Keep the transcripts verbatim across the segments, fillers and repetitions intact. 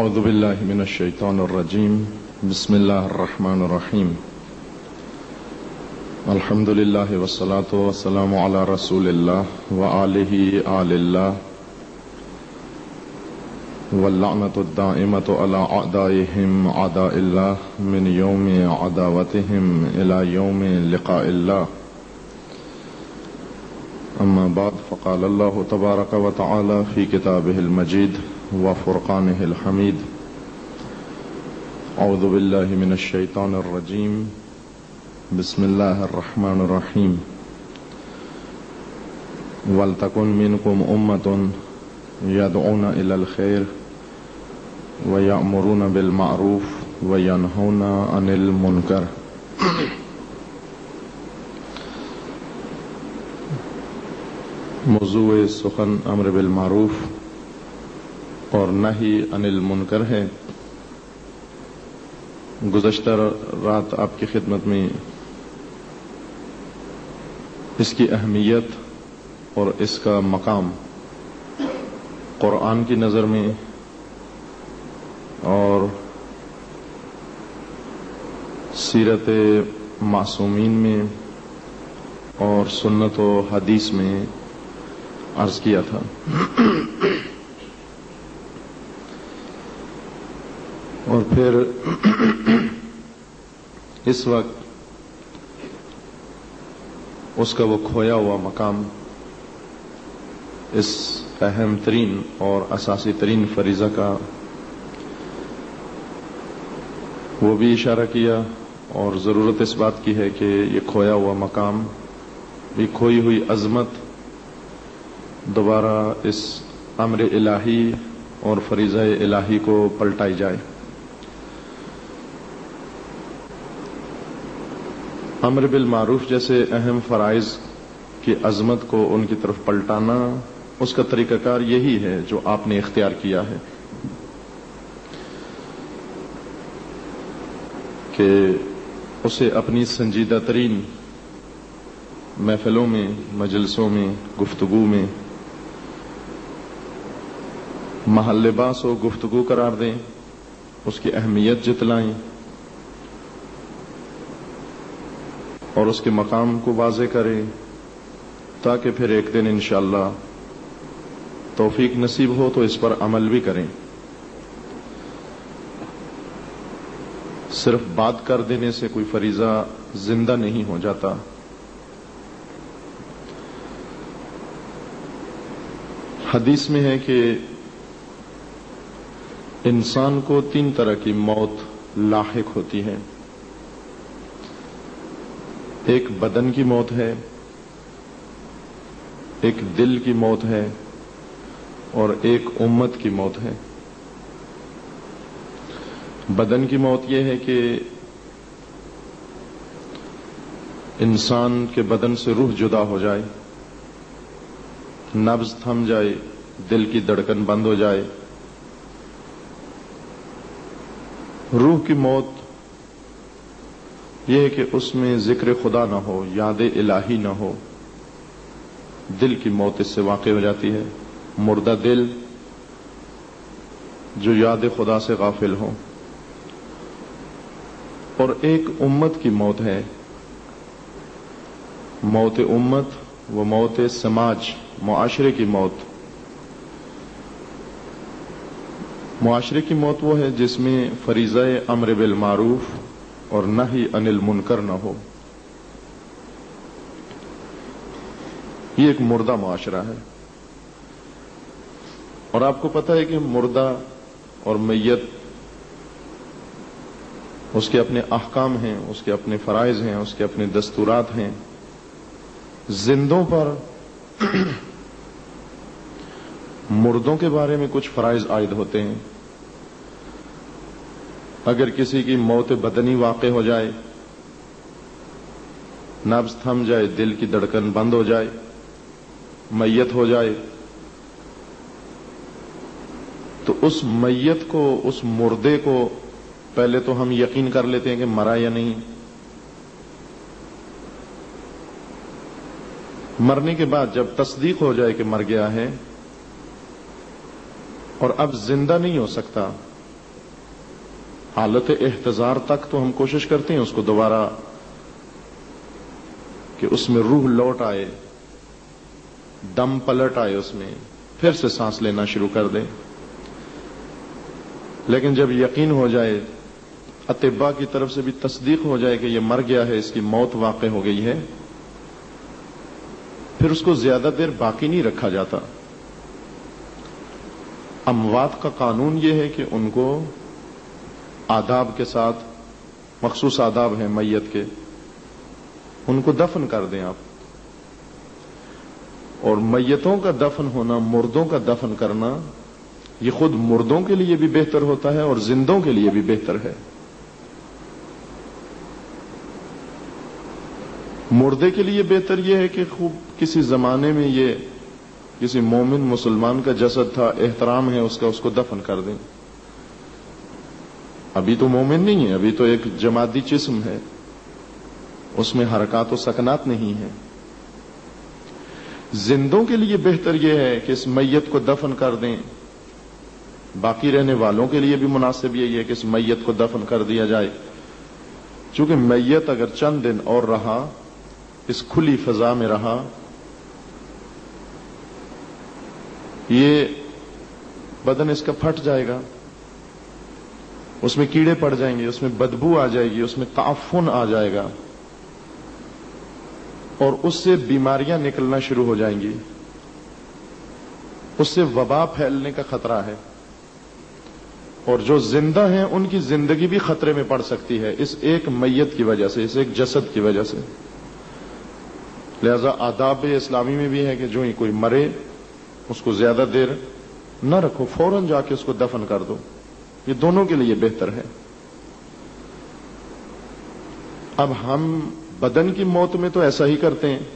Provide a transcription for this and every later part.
اعوذ باللہ من الشیطان الرجیم بسم اللہ الرحمن الرحیم الحمد للہ والصلاة والسلام علی رسول اللہ وآلہ آل اللہ واللعنۃ الدائمۃ علی اعدائہم اعداء اللہ من یوم عداوتہم الی یوم لقاء اللہ. اما بعد فقال اللہ تبارک و تعالی فی کتابہ المجید وفرقانہ الحمید. اعوذ باللہ من الشیطان الرجیم بسم اللہ الرحمن الرحیم. وَلْتَكُنْ مِنْكُمْ أُمَّةٌ يَدْعُونَ إِلَى الْخَيْرِ وَيَأْمُرُونَ بِالْمَعْرُوفِ وَيَنْهَوْنَ عَنِ الْمُنْكَرِ. موضوع سخن امر بالمعروف اور نہی عن المنکر ہے. گزشتہ رات آپ کی خدمت میں اس کی اہمیت اور اس کا مقام قرآن کی نظر میں اور سیرت معصومین میں اور سنت و حدیث میں عرض کیا تھا. اور پھر اس وقت اس کا وہ کھویا ہوا مقام، اس اہم ترین اور اساسی ترین فریضہ کا وہ بھی اشارہ کیا، اور ضرورت اس بات کی ہے کہ یہ کھویا ہوا مقام، یہ کھوئی ہوئی عظمت دوبارہ اس امر الہی اور فریضہ الہی کو پلٹائی جائے. امر بالمعروف جیسے اہم فرائض کی عظمت کو ان کی طرف پلٹانا، اس کا طریقہ کار یہی ہے جو آپ نے اختیار کیا ہے کہ اسے اپنی سنجیدہ ترین محفلوں میں، مجلسوں میں، گفتگو میں محل لباس و گفتگو قرار دیں، اس کی اہمیت جتلائیں اور اس کے مقام کو واضح کریں، تاکہ پھر ایک دن انشاءاللہ توفیق نصیب ہو تو اس پر عمل بھی کریں. صرف بات کر دینے سے کوئی فریضہ زندہ نہیں ہو جاتا. حدیث میں ہے کہ انسان کو تین طرح کی موت لاحق ہوتی ہے. ایک بدن کی موت ہے، ایک دل کی موت ہے، اور ایک امت کی موت ہے. بدن کی موت یہ ہے کہ انسان کے بدن سے روح جدا ہو جائے، نبض تھم جائے، دل کی دھڑکن بند ہو جائے. روح کی موت یہ ہے کہ اس میں ذکر خدا نہ ہو، یاد الہی نہ ہو. دل کی موت اس سے واقع ہو جاتی ہے. مردہ دل جو یاد خدا سے غافل ہو. اور ایک امت کی موت ہے، موت امت، وہ موت سماج، معاشرے کی موت. معاشرے کی موت وہ ہے جس میں فریضہ امر بالمعروف اور نہی عن المنکر نہ ہو. یہ ایک مردہ معاشرہ ہے. اور آپ کو پتہ ہے کہ مردہ اور میت، اس کے اپنے احکام ہیں، اس کے اپنے فرائض ہیں، اس کے اپنے دستورات ہیں. زندوں پر مردوں کے بارے میں کچھ فرائض عائد ہوتے ہیں. اگر کسی کی موت بدنی واقع ہو جائے، نبض تھم جائے، دل کی دھڑکن بند ہو جائے، میت ہو جائے، تو اس میت کو، اس مردے کو پہلے تو ہم یقین کر لیتے ہیں کہ مرا یا نہیں. مرنے کے بعد جب تصدیق ہو جائے کہ مر گیا ہے اور اب زندہ نہیں ہو سکتا، हालत एहतजार तक तो हम कोशिश करते हैं उसको दोबारा कि उसमें रूह लौट आए, दम पलट आए, उसमें फिर से सांस लेना शुरू कर दें। लेकिन जब यकीन हो जाए, अतिब्बा की तरफ से भी तस्दीक हो जाए कि ये मर गया है, इसकी मौत वाक़ई हो गई है, फिर उसको ज्यादा देर बाकी नहीं रखा जाता। अमवात का कानून यह है कि उनको आदाब के साथ, मखसूस आदाब हैं मैयत के, उनको दफन कर दें आप। और मैयतों का दफन होना, मुर्दों का दफन करना, ये खुद मुर्दों के लिए भी बेहतर होता है और जिंदों के लिए भी बेहतर है। मुर्दे के लिए बेहतर यह है कि खूब किसी जमाने में ये किसी मोमिन मुसलमान का जसद था, एहतराम है उसका, उसको दफन कर दें। अभी तो मोमिन नहीं है, अभी तो एक जमादी जिस्म है, उसमें हरकत और सकनात नहीं है। जिंदों के लिए बेहतर यह है कि इस मैयत को दफन कर दें। बाकी रहने वालों के लिए भी मुनासिब यही है कि इस मैयत को दफन कर दिया जाए, क्योंकि मैयत अगर चंद दिन और रहा, इस खुली फजा में रहा, ये बदन इसका फट जाएगा, उसमें कीड़े पड़ जाएंगे, उसमें बदबू आ जाएगी, उसमें ताफुन आ जाएगा और उससे बीमारियां निकलना शुरू हो जाएंगी, उससे वबा फैलने का खतरा है। और जो जिंदा हैं उनकी जिंदगी भी खतरे में पड़ सकती है इस एक मैयत की वजह से, इस एक जसद की वजह से। लिहाजा आदाब इस्लामी में भी है कि जो ही कोई मरे उसको ज्यादा देर न रखो, फौरन जाके उसको दफन कर दो। ये दोनों के लिए बेहतर है। अब हम बदन की मौत में तो ऐसा ही करते हैं,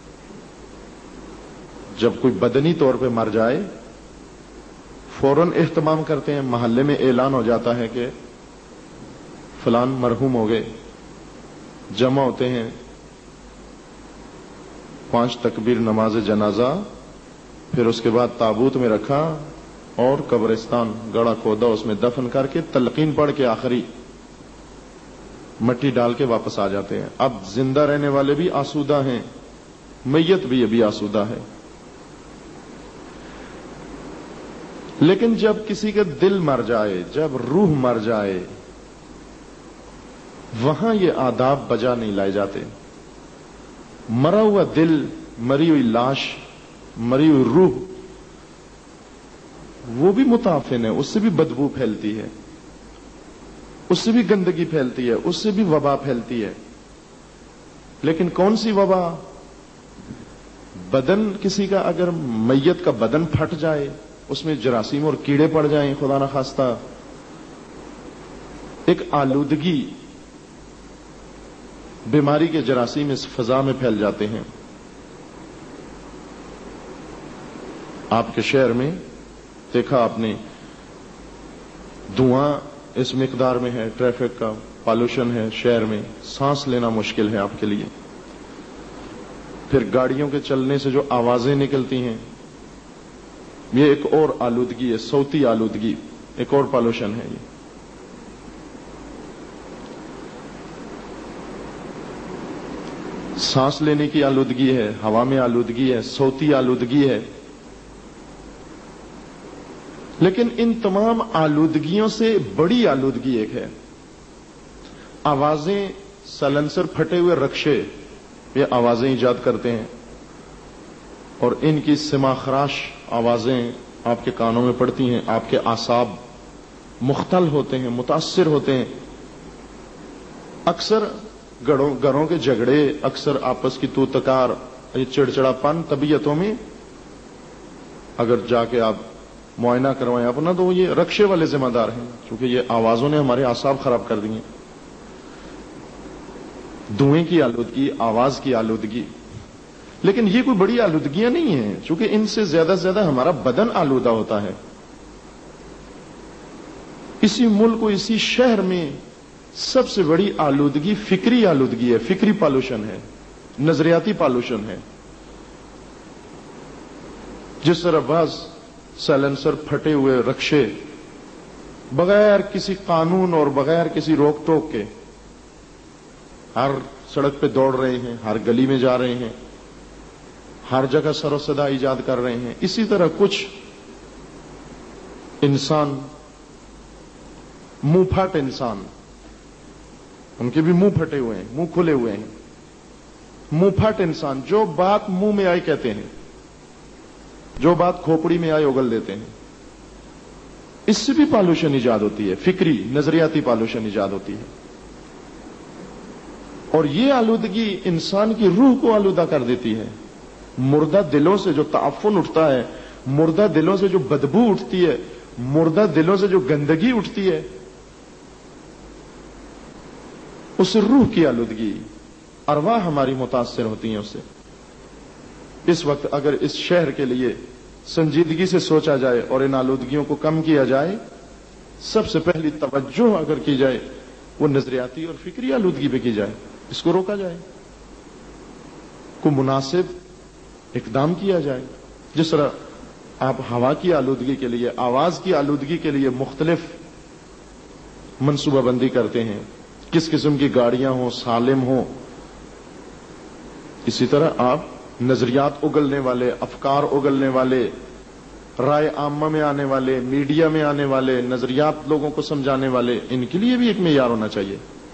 जब कोई बदनी तौर पे मर जाए फौरन एहतमाम करते हैं, मोहल्ले में ऐलान हो जाता है कि फलान मरहूम हो गए, जमा होते हैं, पांच तकबीर नमाज जनाजा, फिर उसके बाद ताबूत में रखा और कब्रिस्तान गड़ा खोदा, उसमें दफन करके तलकीन पढ़ के आखिरी मट्टी डाल के वापस आ जाते हैं। अब जिंदा रहने वाले भी आसूदा हैं, मैयत भी अभी आसूदा है। लेकिन जब किसी का दिल मर जाए, जब रूह मर जाए, वहां ये आदाब बजा नहीं लाए जाते। मरा हुआ दिल, मरी हुई लाश, मरी हुई रूह, वो भी मुताफिन है, उससे भी बदबू फैलती है, उससे भी गंदगी फैलती है, उससे भी वबा फैलती है। लेकिन कौन सी वबा? बदन किसी का, अगर मैयत का बदन फट जाए, उसमें जरासीम और कीड़े पड़ जाएं, खुदा ना खास्ता, एक आलूदगी, बीमारी के जरासीम इस फजा में फैल जाते हैं। आपके शहर में देखा आपने, धुआं इस मिकदार में है, ट्रैफिक का पॉल्यूशन है शहर में, सांस लेना मुश्किल है आपके लिए। फिर गाड़ियों के चलने से जो आवाजें निकलती हैं, ये एक और आलूदगी है, सौती आलूदगी, एक और पॉल्यूशन है। ये सांस लेने की आलूदगी है, हवा में आलूदगी है, सौती आलूदगी है। लेकिन इन तमाम आलूदगियों से बड़ी आलूदगी एक है, आवाजें, सलेंसर फटे हुए रक्शे, ये आवाजें ईजाद करते हैं और इनकी सिमाखराश आवाजें आपके कानों में पड़ती हैं, आपके आसाब मुख्तल होते हैं, मुतासिर होते हैं। अक्सर घरों घरों के झगड़े, अक्सर आपस की तू तकार, ये चिड़चिड़ापन तबीयतों में अगर जाके आप मुआयना करवाएं अपना, तो ये रक्शे वाले जिम्मेदार हैं, क्योंकि ये आवाजों ने हमारे आसाब खराब कर दिए। धुएं की आलूदगी, आवाज की आलूदगी। लेकिन ये कोई बड़ी आलूदगियां नहीं है, क्योंकि इनसे ज्यादा से ज्यादा हमारा बदन आलूदा होता है। इसी मुल्क को, इसी शहर में सबसे बड़ी आलूदगी फिक्री आलूदगी है, फिक्री पॉल्यूशन है, नजरियाती पॉल्यूशन है। जिस तरह बाज साइलेंसर, फटे हुए रक्शे, بغیر کسی قانون اور بغیر کسی روک ٹوک کے ہر سڑک پہ دوڑ رہے ہیں، ہر گلی میں جا رہے ہیں، ہر جگہ سر و صدا ایجاد کر رہے ہیں. اسی طرح کچھ انسان منہ پھٹ انسان، ان کے بھی منہ پھٹے ہوئے ہیں، منہ کھلے ہوئے ہیں. منہ پھٹ انسان جو بات منہ میں آئی کہتے ہیں، جو بات کھوپڑی میں آئی اگل دیتے ہیں. اس سے بھی پالوشن ایجاد ہوتی ہے، فکری نظریاتی پالوشن ایجاد ہوتی ہے. اور یہ آلودگی انسان کی روح کو آلودہ کر دیتی ہے. مردہ دلوں سے جو تعفن اٹھتا ہے، مردہ دلوں سے جو بدبو اٹھتی ہے، مردہ دلوں سے جو گندگی اٹھتی ہے، اس روح کی آلودگی، ارواح ہماری متاثر ہوتی ہیں اس سے. اس وقت اگر اس شہر کے لیے سنجیدگی سے سوچا جائے اور ان آلودگیوں کو کم کیا جائے، سب سے پہلی توجہ اگر کی جائے وہ نظریاتی اور فکری آلودگی پہ کی جائے، اس کو روکا جائے، کو مناسب اقدام کیا جائے. جس طرح آپ ہوا کی آلودگی کے لیے، آواز کی آلودگی کے لیے مختلف منصوبہ بندی کرتے ہیں، کس قسم کی گاڑیاں ہوں، سالم ہوں، اسی طرح آپ نظریات اگلنے والے، افکار اگلنے والے، رائے عامہ میں آنے والے، میڈیا میں آنے والے، نظریات لوگوں کو سمجھانے والے، ان کے لیے بھی ایک معیار ہونا چاہیے.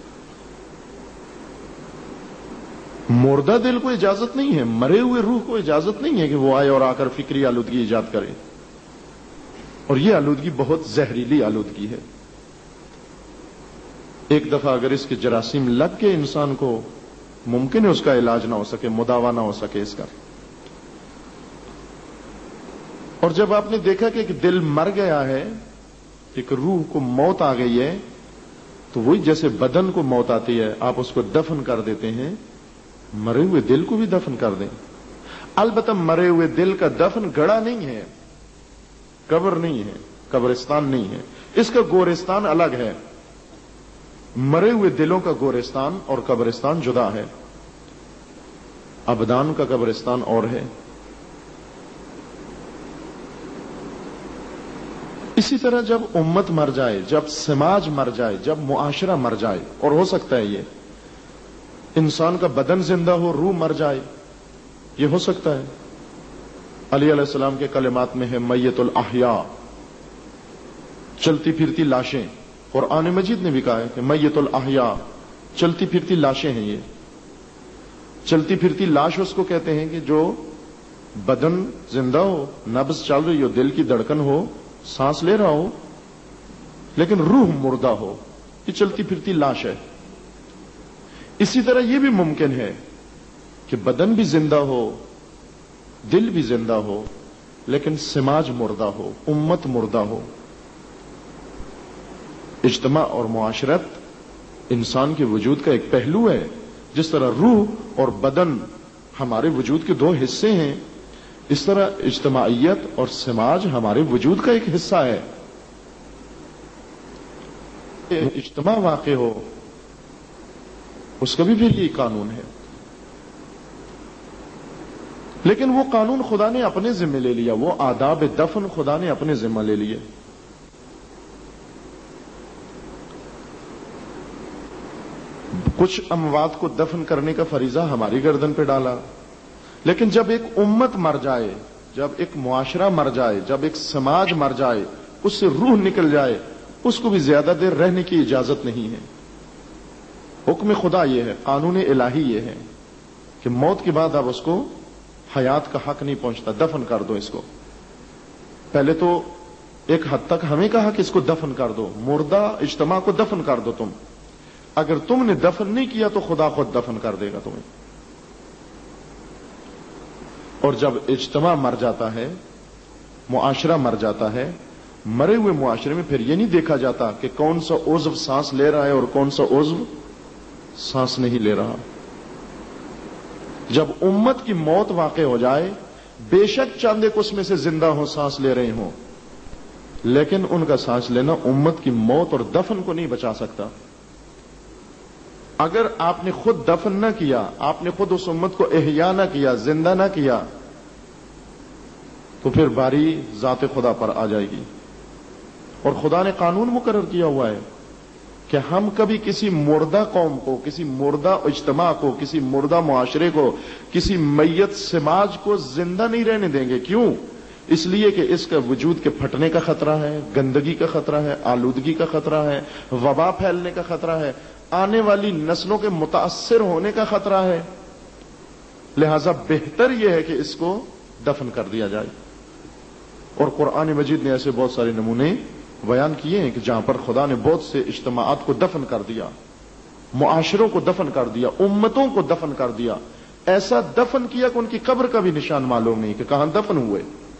مردہ دل کو اجازت نہیں ہے، مرے ہوئے روح کو اجازت نہیں ہے کہ وہ آئے اور آ کر فکری آلودگی ایجاد کرے. اور یہ آلودگی بہت زہریلی آلودگی ہے. ایک دفعہ اگر اس کے جراثیم لگ کے انسان کو، ممکن ہے اس کا علاج نہ ہو سکے، مداوا نہ ہو سکے اس کا. اور جب آپ نے دیکھا کہ ایک دل مر گیا ہے، ایک روح کو موت آ گئی ہے، تو وہی جیسے بدن کو موت آتی ہے آپ اس کو دفن کر دیتے ہیں، مرے ہوئے دل کو بھی دفن کر دیں. البتہ مرے ہوئے دل کا دفن گڑا نہیں ہے، قبر نہیں ہے، قبرستان نہیں ہے، اس کا گورستان الگ ہے. مرے ہوئے دلوں کا گورستان اور قبرستان جدا ہے. ابدان کا قبرستان اور ہے. اسی طرح جب امت مر جائے، جب سماج مر جائے، جب معاشرہ مر جائے، اور ہو سکتا ہے یہ انسان کا بدن زندہ ہو، روح مر جائے، یہ ہو سکتا ہے. علی علیہ السلام کے کلمات میں ہے میت الاحیاء، چلتی پھرتی لاشیں. قرآن مجید نے بھی کہا ہے کہ میت الاحیاء، چلتی پھرتی لاشیں ہیں. یہ چلتی پھرتی لاش اس کو کہتے ہیں کہ جو بدن زندہ ہو، نبض چل رہی ہو، دل کی دھڑکن ہو، سانس لے رہا ہو، لیکن روح مردہ ہو، یہ چلتی پھرتی لاش ہے. اسی طرح یہ بھی ممکن ہے کہ بدن بھی زندہ ہو، دل بھی زندہ ہو، لیکن سماج مردہ ہو، امت مردہ ہو. اجتماع اور معاشرت انسان کے وجود کا ایک پہلو ہے. جس طرح روح اور بدن ہمارے وجود کے دو حصے ہیں، اس طرح اجتماعیت اور سماج ہمارے وجود کا ایک حصہ ہے. اجتماع واقع ہو، اس کا بھی پھر یہ قانون ہے. لیکن وہ قانون خدا نے اپنے ذمہ لے لیا، وہ آداب دفن خدا نے اپنے ذمہ لے لیے. کچھ اموات کو دفن کرنے کا فریضہ ہماری گردن پہ ڈالا. لیکن جب ایک امت مر جائے، جب ایک معاشرہ مر جائے، جب ایک سماج مر جائے، اس سے روح نکل جائے، اس کو بھی زیادہ دیر رہنے کی اجازت نہیں ہے. حکم خدا یہ ہے، قانون الہی یہ ہے کہ موت کے بعد اب اس کو حیات کا حق نہیں پہنچتا، دفن کر دو اس کو. پہلے تو ایک حد تک ہمیں کہا کہ اس کو دفن کر دو، مردہ اجتماع کو دفن کر دو. تم اگر تم نے دفن نہیں کیا تو خدا خود دفن کر دے گا تمہیں. اور جب اجتماع مر جاتا ہے، معاشرہ مر جاتا ہے، مرے ہوئے معاشرے میں پھر یہ نہیں دیکھا جاتا کہ کون سا عضو سانس لے رہا ہے اور کون سا عضو سانس نہیں لے رہا. جب امت کی موت واقع ہو جائے، بے شک چاند ایک اس میں سے زندہ ہو، سانس لے رہے ہوں، لیکن ان کا سانس لینا امت کی موت اور دفن کو نہیں بچا سکتا. اگر آپ نے خود دفن نہ کیا، آپ نے خود اس امت کو احیا نہ کیا، زندہ نہ کیا، تو پھر باری ذات خدا پر آ جائے گی اور خدا نے قانون مقرر کیا ہوا ہے کہ ہم کبھی کسی مردہ قوم کو، کسی مردہ اجتماع کو، کسی مردہ معاشرے کو، کسی میت سماج کو زندہ نہیں رہنے دیں گے۔ کیوں؟ اس لیے کہ اس کا وجود کے پھٹنے کا خطرہ ہے، گندگی کا خطرہ ہے، آلودگی کا خطرہ ہے، وبا پھیلنے کا خطرہ ہے، آنے والی نسلوں کے متاثر ہونے کا خطرہ ہے۔ لہذا بہتر یہ ہے کہ اس کو دفن کر دیا جائے۔ اور قرآن مجید نے ایسے بہت سارے نمونے بیان کیے ہیں کہ جہاں پر خدا نے بہت سے اجتماعات کو دفن کر دیا، معاشروں کو دفن کر دیا، امتوں کو دفن کر دیا، ایسا دفن کیا کہ ان کی قبر کا بھی نشان معلوم نہیں کہ کہاں دفن ہوئے۔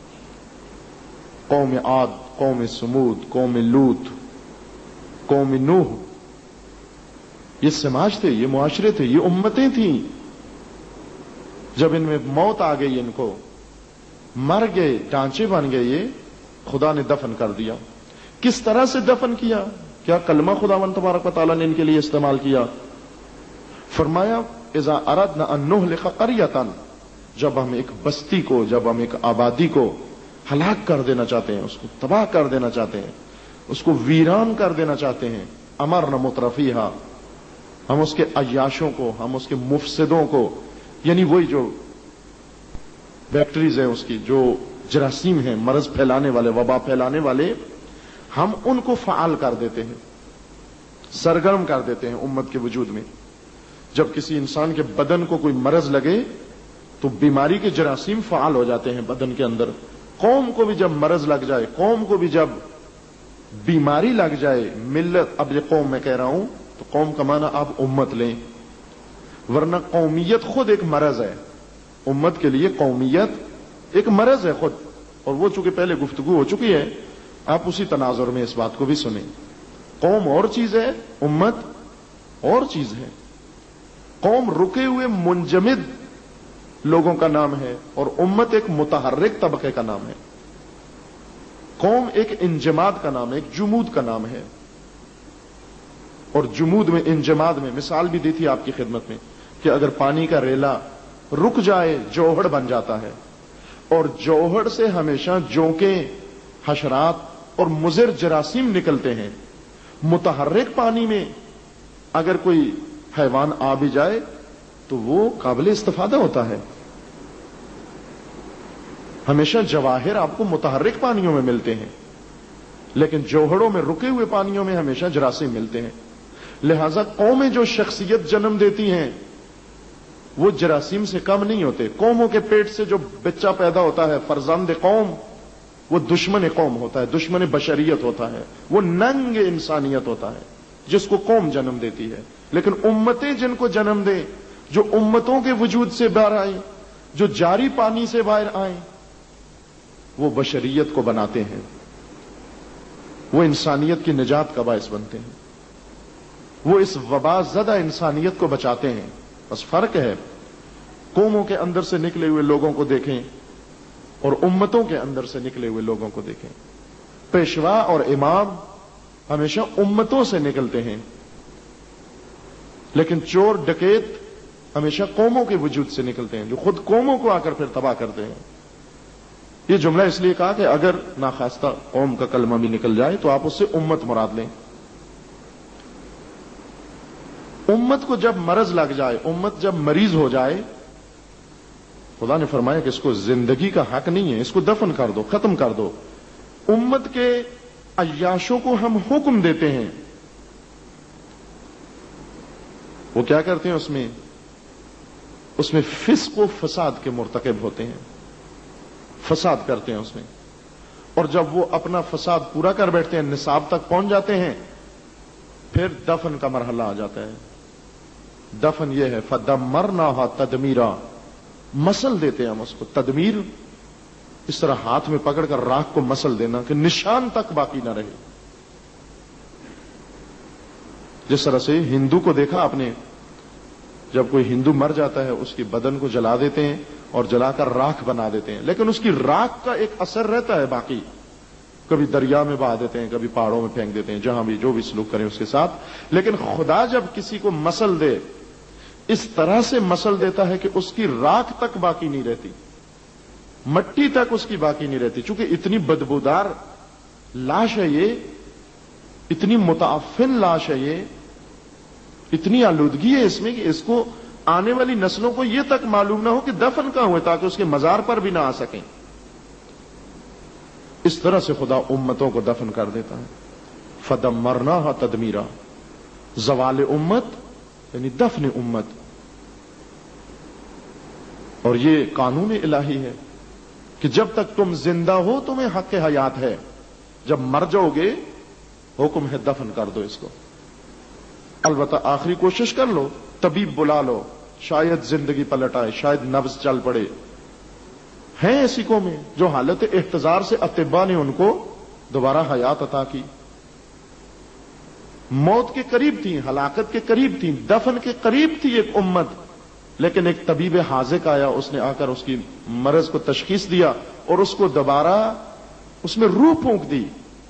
قوم عاد، قوم سمود، قوم لوط، قوم نوح، یہ سماج تھے، یہ معاشرے تھے، یہ امتیں تھیں۔ جب ان میں موت آ گئی، ان کو مر گئے، ڈانچے بن گئے، یہ خدا نے دفن کر دیا۔ کس طرح سے دفن کیا؟ کیا کلمہ خداوند تبارک و تعالیٰ نے ان کے لیے استعمال کیا؟ فرمایا اذا اردنا ان نہلک قریۃ، جب ہم ایک بستی کو، جب ہم ایک آبادی کو ہلاک کر دینا چاہتے ہیں، اس کو تباہ کر دینا چاہتے ہیں، اس کو ویران کر دینا چاہتے ہیں، امرنا مترفیہا، ہم اس کے عیاشوں کو، ہم اس کے مفسدوں کو، یعنی وہی جو بیکٹریز ہیں، اس کی جو جراثیم ہیں، مرض پھیلانے والے، وبا پھیلانے والے، ہم ان کو فعال کر دیتے ہیں، سرگرم کر دیتے ہیں امت کے وجود میں۔ جب کسی انسان کے بدن کو کوئی مرض لگے تو بیماری کے جراثیم فعال ہو جاتے ہیں بدن کے اندر۔ قوم کو بھی جب مرض لگ جائے، قوم کو بھی جب بیماری لگ جائے، ملت، اب یہ قوم میں کہہ رہا ہوں تو قوم کا معنی آپ امت لیں، ورنہ قومیت خود ایک مرض ہے۔ امت کے لیے قومیت ایک مرض ہے خود، اور وہ چونکہ پہلے گفتگو ہو چکی ہے، آپ اسی تناظر میں اس بات کو بھی سنیں۔ قوم اور چیز ہے، امت اور چیز ہے۔ قوم رکے ہوئے منجمد لوگوں کا نام ہے، اور امت ایک متحرک طبقے کا نام ہے۔ قوم ایک انجماد کا نام ہے، ایک جمود کا نام ہے۔ اور جمود میں، انجماد میں مثال بھی دی تھی آپ کی خدمت میں کہ اگر پانی کا ریلا رک جائے جوہڑ بن جاتا ہے، اور جوہڑ سے ہمیشہ جونکیں، حشرات اور مضر جراثیم نکلتے ہیں۔ متحرک پانی میں اگر کوئی حیوان آ بھی جائے تو وہ قابل استفادہ ہوتا ہے۔ ہمیشہ جواہر آپ کو متحرک پانیوں میں ملتے ہیں، لیکن جوہڑوں میں، رکے ہوئے پانیوں میں ہمیشہ جراثیم ملتے ہیں۔ لہذا قومیں جو شخصیت جنم دیتی ہیں وہ جراثیم سے کم نہیں ہوتے۔ قوموں کے پیٹ سے جو بچہ پیدا ہوتا ہے، فرزند قوم، وہ دشمن قوم ہوتا ہے، دشمن بشریت ہوتا ہے، وہ ننگ انسانیت ہوتا ہے جس کو قوم جنم دیتی ہے۔ لیکن امتیں جن کو جنم دیں، جو امتوں کے وجود سے باہر آئیں، جو جاری پانی سے باہر آئیں، وہ بشریت کو بناتے ہیں، وہ انسانیت کی نجات کا باعث بنتے ہیں، وہ اس وبا زدہ انسانیت کو بچاتے ہیں۔ بس فرق ہے، قوموں کے اندر سے نکلے ہوئے لوگوں کو دیکھیں اور امتوں کے اندر سے نکلے ہوئے لوگوں کو دیکھیں۔ پیشوا اور امام ہمیشہ امتوں سے نکلتے ہیں، لیکن چور ڈکیت ہمیشہ قوموں کے وجود سے نکلتے ہیں، جو خود قوموں کو آ کر پھر تباہ کرتے ہیں۔ یہ جملہ اس لیے کہا کہ اگر ناخواستہ قوم کا کلمہ بھی نکل جائے تو آپ اس سے امت مراد لیں۔ امت کو جب مرض لگ جائے، امت جب مریض ہو جائے، خدا نے فرمایا کہ اس کو زندگی کا حق نہیں ہے، اس کو دفن کر دو، ختم کر دو۔ امت کے عیاشوں کو ہم حکم دیتے ہیں، وہ کیا کرتے ہیں؟ اس میں اس میں فسق و فساد کے مرتکب ہوتے ہیں، فساد کرتے ہیں اس میں، اور جب وہ اپنا فساد پورا کر بیٹھتے ہیں، نصاب تک پہنچ جاتے ہیں، پھر دفن کا مرحلہ آ جاتا ہے۔ دفن یہ ہے فدمرناها تدمیرا، مسل دیتے ہیں ہم اس کو۔ تدمیر اس طرح ہاتھ میں پکڑ کر راکھ کو مسل دینا کہ نشان تک باقی نہ رہے۔ جس طرح سے ہندو کو دیکھا آپ نے، جب کوئی ہندو مر جاتا ہے اس کی بدن کو جلا دیتے ہیں اور جلا کر راکھ بنا دیتے ہیں، لیکن اس کی راکھ کا ایک اثر رہتا ہے باقی۔ کبھی دریا میں بہا دیتے ہیں، کبھی پہاڑوں میں پھینک دیتے ہیں، جہاں بھی جو بھی سلوک کریں اس کے ساتھ۔ لیکن خدا جب کسی کو مسل دے، اس طرح سے مسل دیتا ہے کہ اس کی راکھ تک باقی نہیں رہتی، مٹی تک اس کی باقی نہیں رہتی، چونکہ اتنی بدبودار لاش ہے یہ اتنی متعفن لاش ہے یہ، اتنی آلودگی ہے اس میں کہ اس کو آنے والی نسلوں کو یہ تک معلوم نہ ہو کہ دفن کہاں ہوئے، تاکہ اس کے مزار پر بھی نہ آ سکیں۔ اس طرح سے خدا امتوں کو دفن کر دیتا ہے۔ فدمرناها تدمیرا، زوال امت یعنی دفن امت۔ اور یہ قانون الہی ہے کہ جب تک تم زندہ ہو تمہیں حق حیات ہے، جب مر جاؤ گے حکم ہے دفن کر دو اس کو۔ البتہ آخری کوشش کر لو، طبیب بلا لو، شاید زندگی پلٹ آئے، شاید نبض چل پڑے۔ ہیں ایسی قومیں جو حالت احتضار سے اطباء نے ان کو دوبارہ حیات عطا کی، موت کے قریب تھی، ہلاکت کے قریب تھی، دفن کے قریب تھی ایک امت، لیکن ایک طبیب حاذق آیا، اس نے آ کر اس کی مرض کو تشخیص دیا اور اس کو دوبارہ اس میں روح پھونک دی۔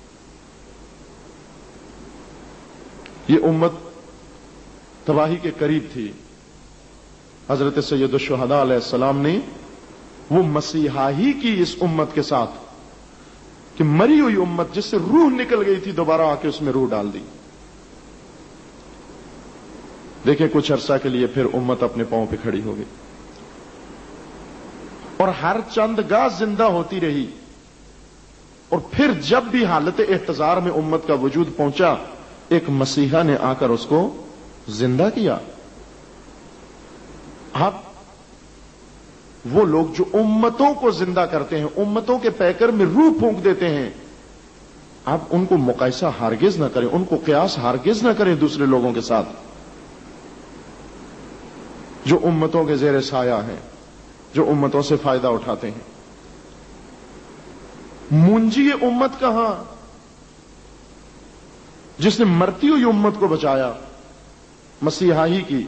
یہ امت تباہی کے قریب تھی۔ حضرت سید الشہداء علیہ السلام نے وہ مسیحا ہی کی اس امت کے ساتھ کہ مری ہوئی امت جس سے روح نکل گئی تھی دوبارہ آ کے اس میں روح ڈال دی۔ دیکھیں کچھ عرصہ کے لیے پھر امت اپنے پاؤں پہ کھڑی ہو گئی اور ہر چند گاہ زندہ ہوتی رہی، اور پھر جب بھی حالت احتضار میں امت کا وجود پہنچا ایک مسیحا نے آ کر اس کو زندہ کیا۔ آپ وہ لوگ جو امتوں کو زندہ کرتے ہیں، امتوں کے پیکر میں روح پھونک دیتے ہیں، آپ ان کو مقایسہ ہرگز نہ کریں، ان کو قیاس ہرگز نہ کریں دوسرے لوگوں کے ساتھ جو امتوں کے زیر سایہ ہیں، جو امتوں سے فائدہ اٹھاتے ہیں۔ منجی امت کہاں جس نے مرتی ہوئی امت کو بچایا، مسیحا ہی کی،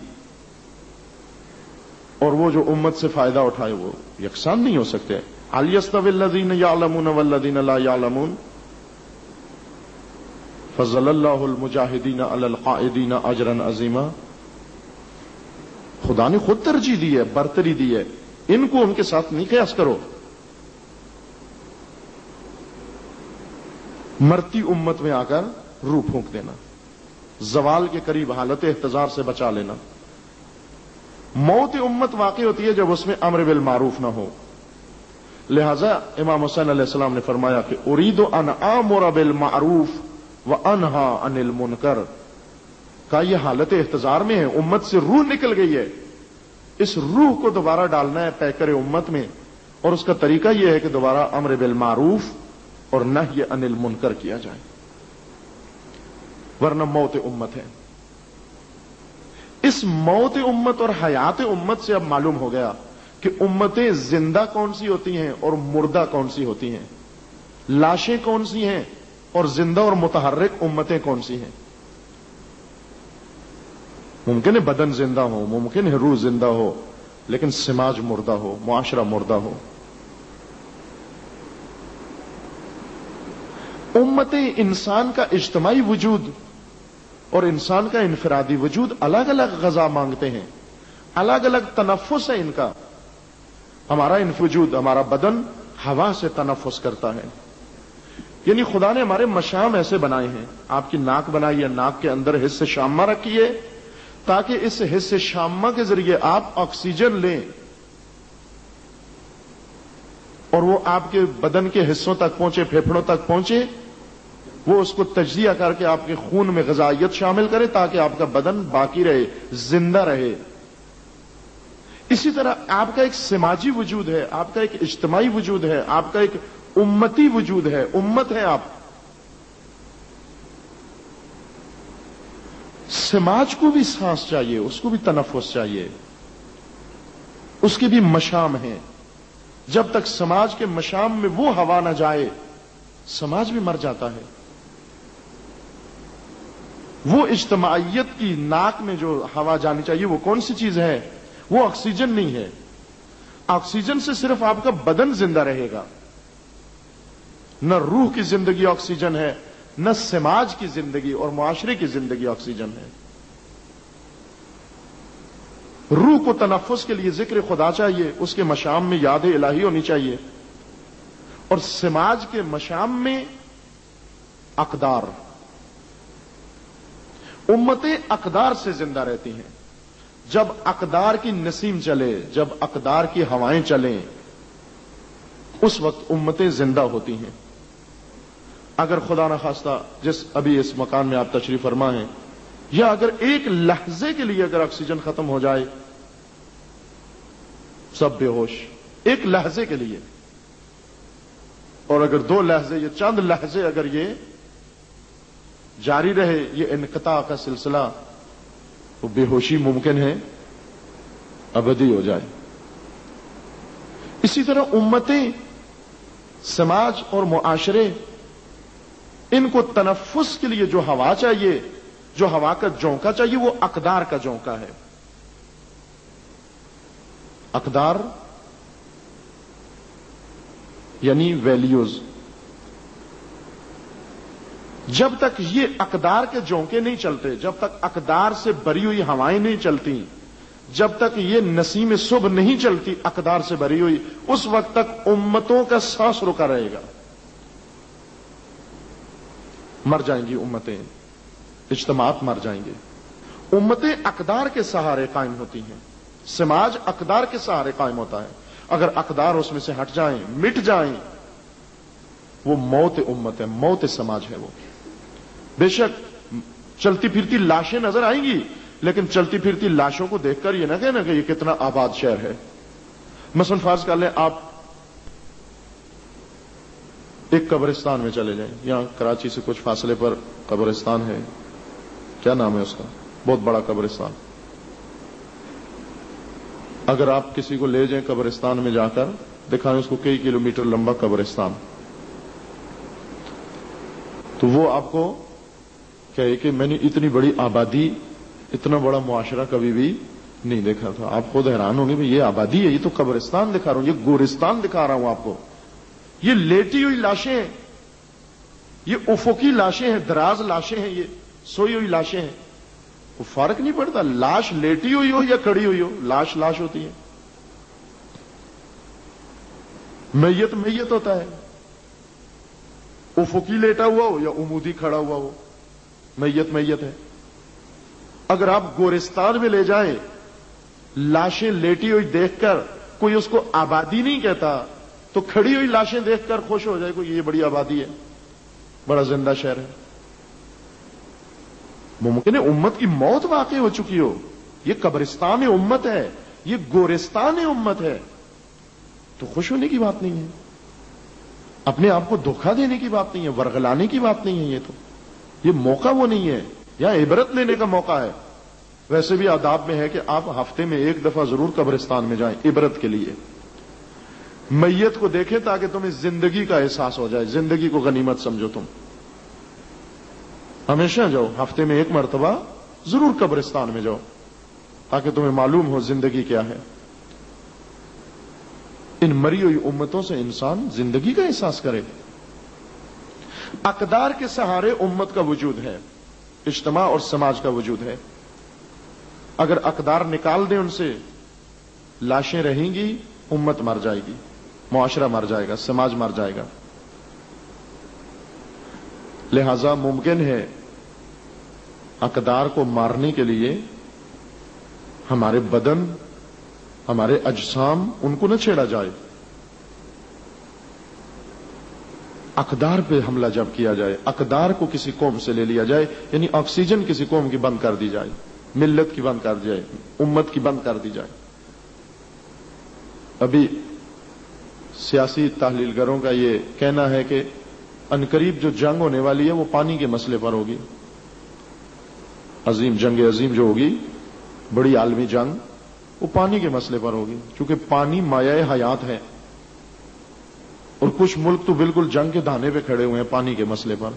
اور وہ جو امت سے فائدہ اٹھائے وہ یکساں نہیں ہو سکتے۔ هل يستوي الذين يعلمون والذين لا يعلمون فضل الله المجاهدين على القائدين اجرا عظيما۔ خدا نے خود ترجیح دی ہے، برتری دی ہے، ان کو ان کے ساتھ نہیں قیاس کرو۔ مرتی امت میں آ کر روح پھونک دینا، زوال کے قریب حالت احتضار سے بچا لینا۔ موت امت واقع ہوتی ہے جب اس میں امر بالمعروف نہ ہو۔ لہذا امام حسین علیہ السلام نے فرمایا کہ اريد ان امر بالمعروف وانہا عن المنکر۔ کا یہ حالت احتضار میں ہے، امت سے روح نکل گئی ہے، اس روح کو دوبارہ ڈالنا ہے پیکر امت میں، اور اس کا طریقہ یہ ہے کہ دوبارہ امر بالمعروف اور نہی عن المنکر کیا جائے، ورنہ موت امت ہے۔ اس موت امت اور حیات امت سے اب معلوم ہو گیا کہ امتیں زندہ کون سی ہوتی ہیں اور مردہ کون سی ہوتی ہیں، لاشیں کون سی ہیں اور زندہ اور متحرک امتیں کون سی ہیں۔ ممکن ہے بدن زندہ ہو، ممکن ہے روح زندہ ہو، لیکن سماج مردہ ہو، معاشرہ مردہ ہو۔ امتیں انسان کا اجتماعی وجود اور انسان کا انفرادی وجود الگ الگ غذا مانگتے ہیں، الگ الگ تنفس ہے ان کا۔ ہمارا وجود، ہمارا بدن ہوا سے تنفس کرتا ہے، یعنی خدا نے ہمارے مشام ایسے بنائے ہیں۔ آپ کی ناک بنائی ہے، ناک کے اندر حصے شامہ رکھیے تاکہ اس حصے شامہ کے ذریعے آپ آکسیجن لیں اور وہ آپ کے بدن کے حصوں تک پہنچے، پھیپھڑوں تک پہنچے، وہ اس کو تجزیہ کر کے آپ کے خون میں غذائیت شامل کرے تاکہ آپ کا بدن باقی رہے، زندہ رہے۔ اسی طرح آپ کا ایک سماجی وجود ہے، آپ کا ایک اجتماعی وجود ہے، آپ کا ایک امتی وجود ہے، امت ہے آپ۔ سماج کو بھی سانس چاہیے، اس کو بھی تنفس چاہیے، اس کی بھی مشام ہے۔ جب تک سماج کے مشام میں وہ ہوا نہ جائے سماج بھی مر جاتا ہے۔ وہ اجتماعیت کی ناک میں جو ہوا جانی چاہیے وہ کون سی چیز ہے؟ وہ آکسیجن نہیں ہے۔ آکسیجن سے صرف آپ کا بدن زندہ رہے گا، نہ روح کی زندگی آکسیجن ہے، نہ سماج کی زندگی اور معاشرے کی زندگی آکسیجن ہے۔ روح کو تنفس کے لیے ذکر خدا چاہیے، اس کے مشام میں یاد الہی ہونی چاہیے، اور سماج کے مشام میں اقدار، امتیں اقدار سے زندہ رہتی ہیں. جب اقدار کی نسیم چلے، جب اقدار کی ہوائیں چلیں، اس وقت امتیں زندہ ہوتی ہیں. اگر خدا نخواستہ جس ابھی اس مکان میں آپ تشریف فرما ہیں، یا اگر ایک لحظے کے لیے اگر آکسیجن ختم ہو جائے، سب بے ہوش ایک لحظے کے لیے، اور اگر دو لحظے، یہ چند لحظے اگر یہ جاری رہے، یہ انقطاع کا سلسلہ، تو بے ہوشی ممکن ہے ابدی ہو جائے. اسی طرح امتیں، سماج اور معاشرے، ان کو تنفس کے لیے جو ہوا چاہیے، جو ہوا کا جھونکا چاہیے، وہ اقدار کا جھونکا ہے. اقدار یعنی ویلیوز. جب تک یہ اقدار کے جھونکے نہیں چلتے، جب تک اقدار سے بری ہوئی ہوائیں نہیں چلتی، جب تک یہ نسیم صبح نہیں چلتی اقدار سے بری ہوئی، اس وقت تک امتوں کا سانس رکا رہے گا. مر جائیں گی امتیں، اجتماعات مر جائیں گے. امتیں اقدار کے سہارے قائم ہوتی ہیں، سماج اقدار کے سہارے قائم ہوتا ہے. اگر اقدار اس میں سے ہٹ جائیں، مٹ جائیں، وہ موت امت ہے، موت سماج ہے. وہ بے شک چلتی پھرتی لاشیں نظر آئیں گی، لیکن چلتی پھرتی لاشوں کو دیکھ کر یہ نہ کہنا کہ یہ کتنا آباد شہر ہے. مثلا فرض کر لیں آپ ایک قبرستان میں چلے جائیں، یہاں کراچی سے کچھ فاصلے پر قبرستان ہے، کیا نام ہے اس کا، بہت بڑا قبرستان. اگر آپ کسی کو لے جائیں قبرستان میں جا کر دکھائیں اس کو کئی کلومیٹر لمبا قبرستان، تو وہ آپ کو کہے کہ میں نے اتنی بڑی آبادی، اتنا بڑا معاشرہ کبھی بھی نہیں دیکھا تھا. آپ خود حیران ہوں گے بھی یہ آبادی ہے، یہ تو قبرستان دکھا رہا ہوں، یہ گورستان دکھا رہا ہوں آپ کو. یہ لیٹی ہوئی لاشیں ہیں، یہ افقی لاشیں ہیں، دراز لاشیں ہیں، یہ سوئی ہوئی لاشیں ہیں. وہ فرق نہیں پڑتا لاش لیٹی ہوئی ہو یا کھڑی ہوئی ہو، لاش لاش ہوتی ہے. میت میت ہوتا ہے، افقی لیٹا ہوا ہو یا عمودی کھڑا ہوا ہو، میت میت ہے. اگر آپ گورستان میں لے جائیں، لاشیں لیٹی ہوئی دیکھ کر کوئی اس کو آبادی نہیں کہتا، تو کھڑی ہوئی لاشیں دیکھ کر خوش ہو جائے کوئی، یہ بڑی آبادی ہے، بڑا زندہ شہر ہے. ممکن ہے امت کی موت واقع ہو چکی ہو، یہ قبرستان امت ہے، یہ گورستان امت ہے، تو خوش ہونے کی بات نہیں ہے، اپنے آپ کو دھوکہ دینے کی بات نہیں ہے، ورغلانے کی بات نہیں ہے. یہ تو یہ موقع وہ نہیں ہے، یہاں عبرت لینے کا موقع ہے. ویسے بھی آداب میں ہے کہ آپ ہفتے میں ایک دفعہ ضرور قبرستان میں جائیں عبرت کے لیے، میت کو دیکھیں تاکہ تمہیں زندگی کا احساس ہو جائے، زندگی کو غنیمت سمجھو. تم ہمیشہ جاؤ، ہفتے میں ایک مرتبہ ضرور قبرستان میں جاؤ تاکہ تمہیں معلوم ہو زندگی کیا ہے. ان مری ہوئی امتوں سے انسان زندگی کا احساس کرے. اقدار کے سہارے امت کا وجود ہے، اجتماع اور سماج کا وجود ہے. اگر اقدار نکال دیں ان سے، لاشیں رہیں گی، امت مر جائے گی، معاشرہ مر جائے گا، سماج مر جائے گا. لہذا ممکن ہے اقدار کو مارنے کے لیے ہمارے بدن، ہمارے اجسام، ان کو نہ چھیڑا جائے. اقدار پہ حملہ جب کیا جائے، اقدار کو کسی قوم سے لے لیا جائے، یعنی آکسیجن کسی قوم کی بند کر دی جائے، ملت کی بند کر دی جائے، امت کی بند کر دی جائے. ابھی سیاسی تحلیل گروں کا یہ کہنا ہے کہ عنقریب جو جنگ ہونے والی ہے وہ پانی کے مسئلے پر ہوگی. عظیم جنگ عظیم جو ہوگی، بڑی عالمی جنگ، وہ پانی کے مسئلے پر ہوگی، کیونکہ پانی مایہ حیات ہے. اور کچھ ملک تو بالکل جنگ کے دھانے پہ کھڑے ہوئے ہیں پانی کے مسئلے پر.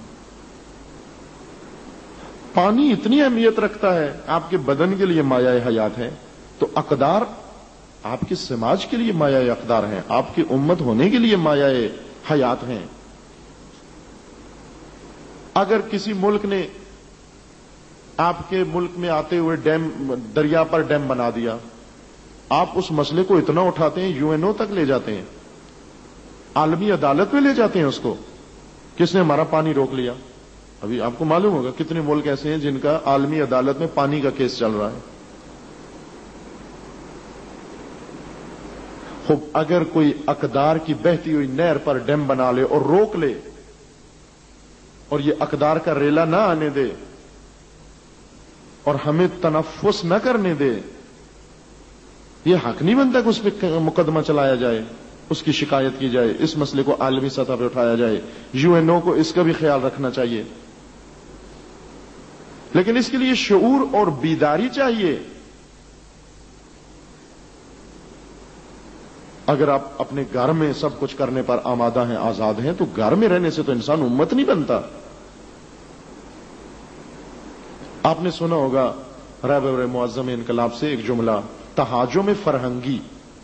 پانی اتنی اہمیت رکھتا ہے، آپ کے بدن کے لیے مایہ حیات ہے، تو اقدار آپ کے سماج کے لیے مایہ اقدار ہیں، آپ کی امت ہونے کے لیے مایہ حیات ہیں. اگر کسی ملک نے آپ کے ملک میں آتے ہوئے ڈیم، دریا پر ڈیم بنا دیا، آپ اس مسئلے کو اتنا اٹھاتے ہیں، یو این او تک لے جاتے ہیں، عالمی عدالت میں لے جاتے ہیں اس کو، کس نے ہمارا پانی روک لیا. ابھی آپ کو معلوم ہوگا کتنے ملک ایسے ہیں جن کا عالمی عدالت میں پانی کا کیس چل رہا ہے. خوب اگر کوئی اقدار کی بہتی ہوئی نہر پر ڈیم بنا لے اور روک لے اور یہ اقدار کا ریلا نہ آنے دے اور ہمیں تنفس نہ کرنے دے، یہ حق نہیں بنتا کہ اس پہ مقدمہ چلایا جائے، اس کی شکایت کی جائے، اس مسئلے کو عالمی سطح پہ اٹھایا جائے. یو این او کو اس کا بھی خیال رکھنا چاہیے، لیکن اس کے لیے شعور اور بیداری چاہیے. اگر آپ اپنے گھر میں سب کچھ کرنے پر آمادہ ہیں، آزاد ہیں، تو گھر میں رہنے سے تو انسان امت نہیں بنتا. آپ نے سنا ہوگا رہبر معظم انقلاب سے ایک جملہ، تہاجم فرہنگی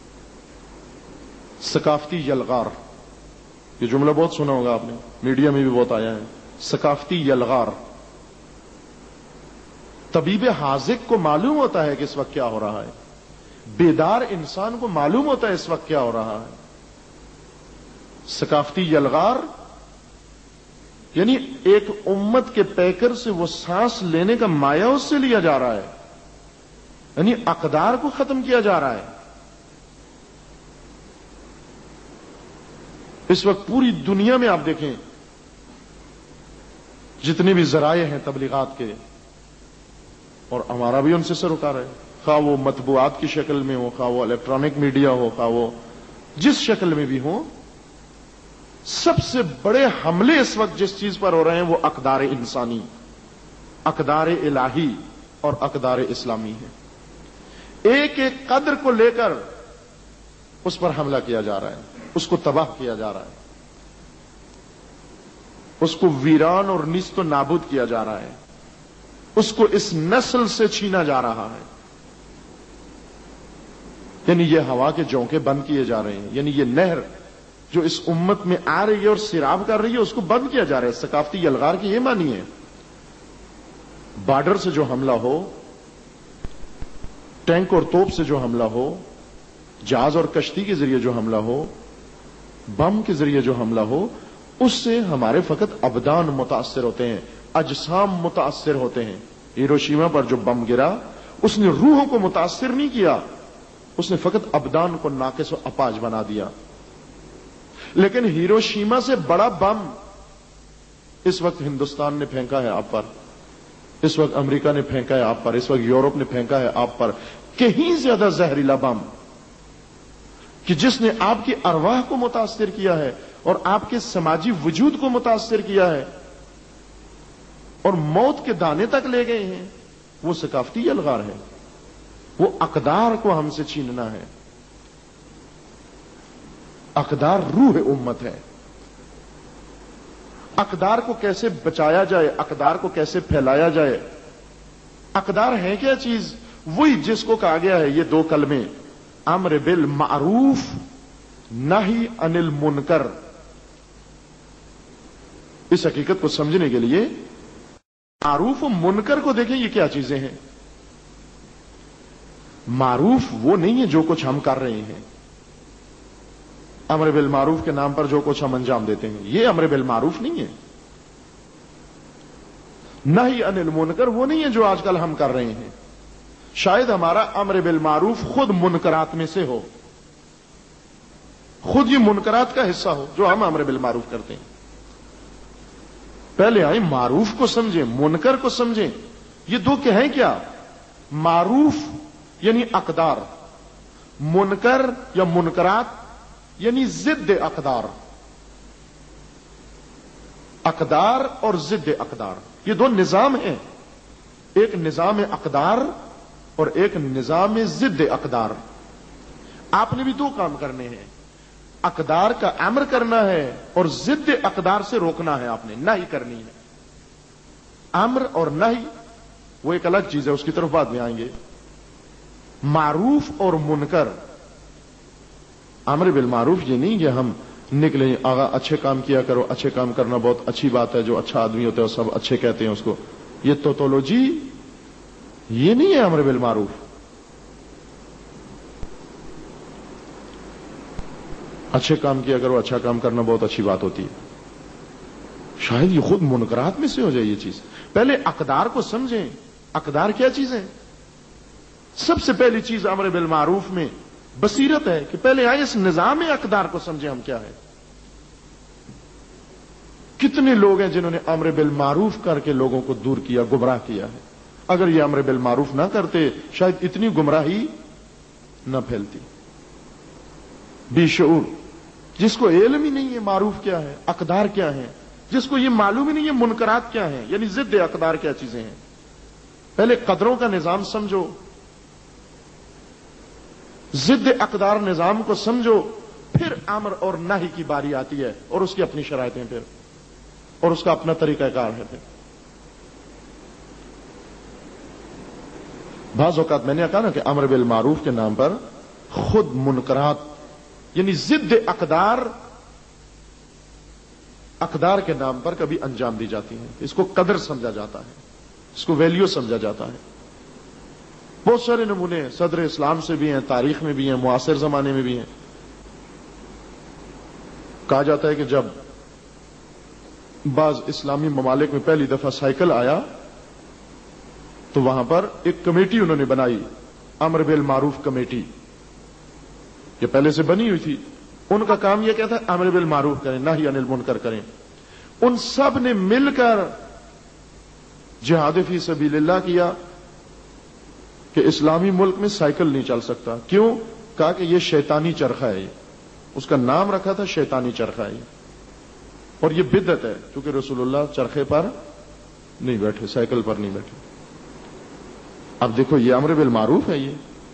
ثقافتی یلغار. یہ جملہ بہت سنا ہوگا آپ نے، میڈیا میں بھی بہت آیا ہے. ثقافتی یلغار. طبیب حاذق کو معلوم ہوتا ہے کہ اس وقت کیا ہو رہا ہے، بیدار انسان کو معلوم ہوتا ہے اس وقت کیا ہو رہا ہے. ثقافتی یلغار یعنی ایک امت کے پیکر سے وہ سانس لینے کا مایہ اس سے لیا جا رہا ہے، یعنی اقدار کو ختم کیا جا رہا ہے. اس وقت پوری دنیا میں آپ دیکھیں جتنے بھی ذرائع ہیں تبلیغات کے، اور ہمارا بھی ان سے سروکار ہے، خواہ وہ مطبوعات کی شکل میں ہو، خواہ وہ الیکٹرانک میڈیا ہو، خواہ وہ جس شکل میں بھی ہو، سب سے بڑے حملے اس وقت جس چیز پر ہو رہے ہیں وہ اقدار انسانی، اقدار الہی اور اقدار اسلامی ہے. ایک ایک قدر کو لے کر اس پر حملہ کیا جا رہا ہے، اس کو تباہ کیا جا رہا ہے، اس کو ویران اور نیست و نابود کیا جا رہا ہے، اس کو اس نسل سے چھینا جا رہا ہے. یعنی یہ ہوا کے جھونکے بند کیے جا رہے ہیں، یعنی یہ نہر جو اس امت میں آ رہی ہے اور سیراب کر رہی ہے اس کو بند کیا جا رہا ہے. ثقافتی یلغار کی یہ معنی ہے. بارڈر سے جو حملہ ہو، ٹینک اور توپ سے جو حملہ ہو، جہاز اور کشتی کے ذریعے جو حملہ ہو، بم کے ذریعے جو حملہ ہو، اس سے ہمارے فقط ابدان متاثر ہوتے ہیں، اجسام متاثر ہوتے ہیں. ہیروشیما پر جو بم گرا اس نے روحوں کو متاثر نہیں کیا، اس نے فقط ابدان کو ناقص و اپاج بنا دیا. لیکن ہیروشیما سے بڑا بم اس وقت ہندوستان نے پھینکا ہے آپ پر، اس وقت امریکہ نے پھینکا ہے آپ پر، اس وقت یورپ نے پھینکا ہے آپ پر. کہیں زیادہ زہریلا بم کہ جس نے آپ کی ارواح کو متاثر کیا ہے اور آپ کے سماجی وجود کو متاثر کیا ہے اور موت کے دانے تک لے گئے ہیں، وہ ثقافتی یلغار ہے. وہ اقدار کو ہم سے چھیننا ہے. اقدار روح امت ہے. اقدار کو کیسے بچایا جائے، اقدار کو کیسے پھیلایا جائے. اقدار ہے کیا چیز؟ وہی جس کو کہا گیا ہے یہ دو کلمے، امر بالمعروف نہی عن المنکر. اس حقیقت کو سمجھنے کے لیے معروف و منکر کو دیکھیں یہ کیا چیزیں ہیں. معروف وہ نہیں ہے جو کچھ ہم کر رہے ہیں، امر بالمعروف کے نام پر جو کچھ ہم انجام دیتے ہیں یہ امر بالمعروف نہیں ہے. نہی عن المنکر وہ نہیں ہے جو آج کل ہم کر رہے ہیں. شاید ہمارا امر بالمعروف خود منکرات میں سے ہو، خود یہ منکرات کا حصہ ہو جو ہم امر بالمعروف کرتے ہیں. پہلے آئیں معروف کو سمجھیں، منکر کو سمجھیں. یہ دو کہ ہیں کیا؟ معروف یعنی اقدار، منکر یا منکرات یعنی ضد اقدار. اقدار اور ضد اقدار یہ دو نظام ہیں، ایک نظام اقدار اور ایک نظام ضد اقدار. آپ نے بھی دو کام کرنے ہیں، اقدار کا امر کرنا ہے اور ضد اقدار سے روکنا ہے. آپ نے نہی کرنی ہے. امر اور نہی وہ ایک الگ چیز ہے، اس کی طرف بعد میں آئیں گے. معروف اور منکر، امر بالمعروف یہ نہیں کہ ہم نکلیں آغا اچھے کام کیا کرو، اچھے کام کرنا بہت اچھی بات ہے، جو اچھا آدمی ہوتا ہے سب اچھے کہتے ہیں اس کو. یہ توتولوجی یہ نہیں ہے امر بالمعروف. اچھے کام کیا کرو، اچھا کام کرنا بہت اچھی بات ہوتی ہے. شاید یہ خود منکرات میں سے ہو جائے یہ چیز. پہلے اقدار کو سمجھیں. اقدار کیا چیزیں؟ سب سے پہلی چیز امر بالمعروف میں بصیرت ہے کہ پہلے آئے اس نظام اقدار کو سمجھیں ہم کیا ہے. کتنے لوگ ہیں جنہوں نے امر بالمعروف کر کے لوگوں کو دور کیا، گمراہ کیا ہے. اگر یہ امر بالمعروف نہ کرتے شاید اتنی گمراہی نہ پھیلتی. بے شعور، جس کو علم ہی نہیں ہے معروف کیا ہے، اقدار کیا ہے، جس کو یہ معلوم ہی نہیں ہے منکرات کیا ہیں، یعنی ضد اقدار کیا چیزیں ہیں. پہلے قدروں کا نظام سمجھو، ضد اقدار نظام کو سمجھو، پھر امر اور نہی کی باری آتی ہے اور اس کی اپنی شرائطیں پھر اور اس کا اپنا طریقہ کار ہے. پھر بعض اوقات میں نے کہا نا کہ امر بالمعروف کے نام پر خود منکرات یعنی ضد اقدار اقدار کے نام پر کبھی انجام دی جاتی ہیں. اس کو قدر سمجھا جاتا ہے، اس کو ویلیو سمجھا جاتا ہے. بہت سارے نمونے صدر اسلام سے بھی ہیں، تاریخ میں بھی ہیں، معاصر زمانے میں بھی ہیں. کہا جاتا ہے کہ جب بعض اسلامی ممالک میں پہلی دفعہ سائیکل آیا تو وہاں پر ایک کمیٹی انہوں نے بنائی، امر بالمعروف کمیٹی. یہ پہلے سے بنی ہوئی تھی. ان کا کام یہ کہتا ہے امر بالمعروف کریں، نہی عن المنکر کریں. ان سب نے مل کر جہاد فی سبیل اللہ کیا کہ اسلامی ملک میں سائیکل نہیں چل سکتا. کیوں؟ کہا کہ یہ شیطانی چرخہ ہے. اس کا نام رکھا تھا شیطانی چرخہ ہے اور یہ بدعت ہے کیونکہ رسول اللہ چرخے پر نہیں بیٹھے، سائیکل پر نہیں بیٹھے. اب دیکھو یہ امر بالمعروف ہے، یہ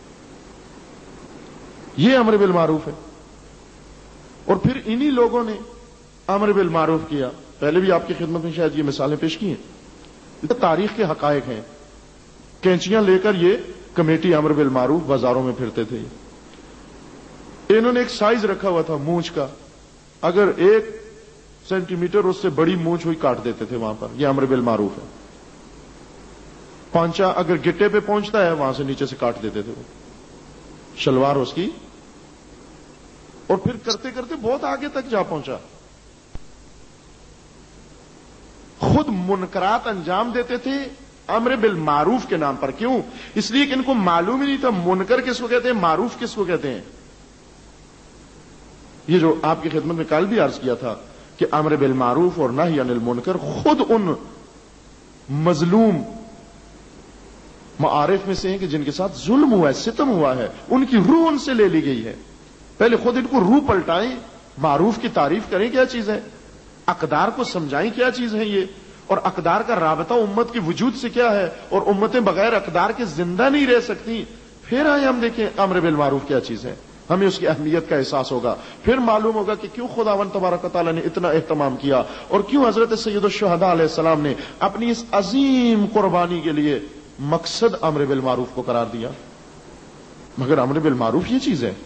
یہ امر بالمعروف ہے. اور پھر انہی لوگوں نے امر بالمعروف کیا. پہلے بھی آپ کی خدمت میں شاید یہ مثالیں پیش کی ہیں، تاریخ کے حقائق ہیں. کینچیاں لے کر یہ کمیٹی امر بالمعروف بازاروں میں پھرتے تھے. انہوں نے ایک سائز رکھا ہوا تھا مونچھ کا، اگر ایک سینٹی میٹر اس سے بڑی مونچھ ہوئی کاٹ دیتے تھے وہاں پر. یہ امر بالمعروف ہے. پانچا اگر گٹے پہ پہنچتا ہے وہاں سے نیچے سے کاٹ دیتے تھے وہ شلوار اس کی. اور پھر کرتے کرتے بہت آگے تک جا پہنچا. خود منکرات انجام دیتے تھے امر بالمعروف کے نام پر. کیوں؟ اس لیے کہ ان کو معلوم ہی نہیں تھا منکر کس کو کہتے ہیں، معروف کس کو کہتے ہیں. یہ جو آپ کی خدمت میں کل بھی عرض کیا تھا کہ امر بالمعروف اور نہی عن المنکر خود ان مظلوم معارف میں سے ہیں کہ جن کے ساتھ ظلم ہوا ہے، ستم ہوا ہے، ان کی روح ان سے لے لی گئی ہے. پہلے خود ان کو روح پلٹائیں، معروف کی تعریف کریں کیا چیز ہے، اقدار کو سمجھائیں کیا چیز ہے یہ، اور اقدار کا رابطہ امت کے وجود سے کیا ہے، اور امتیں بغیر اقدار کے زندہ نہیں رہ سکتی. پھر آئے ہم دیکھیں امر بالمعروف کیا چیز ہے، ہمیں اس کی اہمیت کا احساس ہوگا. پھر معلوم ہوگا کہ کیوں خداوند تبارک و تعالیٰ نے اتنا اہتمام کیا اور کیوں حضرت سید الشہداء علیہ السلام نے اپنی اس عظیم قربانی کے لیے مقصد امر بالمعروف کو قرار دیا. مگر امر بالمعروف یہ چیز ہے.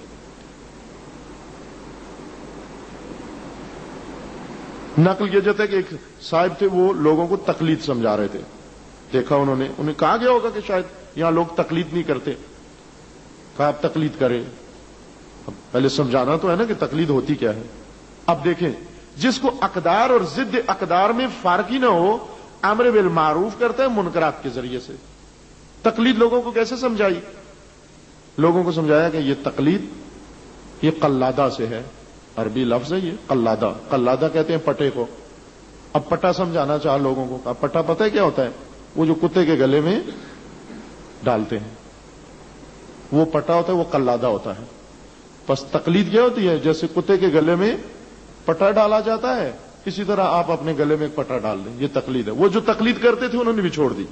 نقل کیا جاتا ہے کہ ایک صاحب تھے، وہ لوگوں کو تقلید سمجھا رہے تھے. دیکھا انہوں نے انہیں کہا گیا ہوگا کہ شاید یہاں لوگ تقلید نہیں کرتے. کہا آپ تقلید کریں. اب پہلے سمجھانا تو ہے نا کہ تقلید ہوتی کیا ہے. اب دیکھیں جس کو اقدار اور ضد اقدار میں فرق ہی نہ ہو، امر بالمعروف کرتا ہے منکرات کے ذریعے سے. تقلید لوگوں کو کیسے سمجھائی؟ لوگوں کو سمجھایا کہ یہ تقلید یہ قلادہ سے ہے. عربی لفظ ہے یہ قلادہ. قلادہ کہتے ہیں پٹے کو. اب پٹا سمجھانا چاہ لوگوں کو. اب پٹا پتہ ہے کیا ہوتا ہے؟ وہ جو کتے کے گلے میں ڈالتے ہیں وہ پٹا ہوتا ہے، وہ قلادہ ہوتا ہے. بس تقلید کیا ہوتی ہے؟ جیسے کتے کے گلے میں پٹا ڈالا جاتا ہے اسی طرح آپ اپنے گلے میں ایک پٹا ڈال دیں، یہ تقلید ہے. وہ جو تقلید کرتے تھے انہوں نے بھی چھوڑ دی.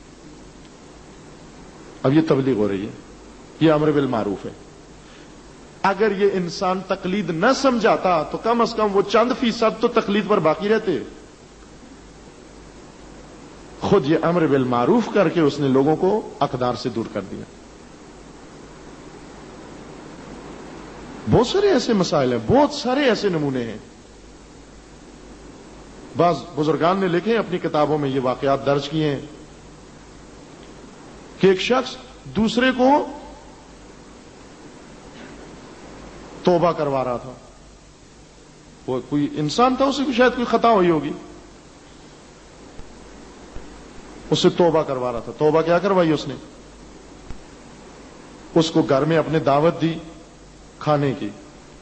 اب یہ تبلیغ ہو رہی ہے، یہ امر بالمعروف ہے. اگر یہ انسان تقلید نہ سمجھاتا تو کم از کم وہ چند فیصد تو تقلید پر باقی رہتے. خود یہ امر بالمعروف کر کے اس نے لوگوں کو اقدار سے دور کر دیا. بہت سارے ایسے مسائل ہیں، بہت سارے ایسے نمونے ہیں. بعض بزرگان نے لکھے اپنی کتابوں میں، یہ واقعات درج کیے ہیں کہ ایک شخص دوسرے کو توبہ کروا رہا تھا. وہ کوئی انسان تھا، اسے شاید کوئی خطا ہوئی ہوگی. اس سے توبہ کروا رہا تھا. توبہ کیا کروائی اس نے؟ اس کو گھر میں اپنے دعوت دی کھانے کی.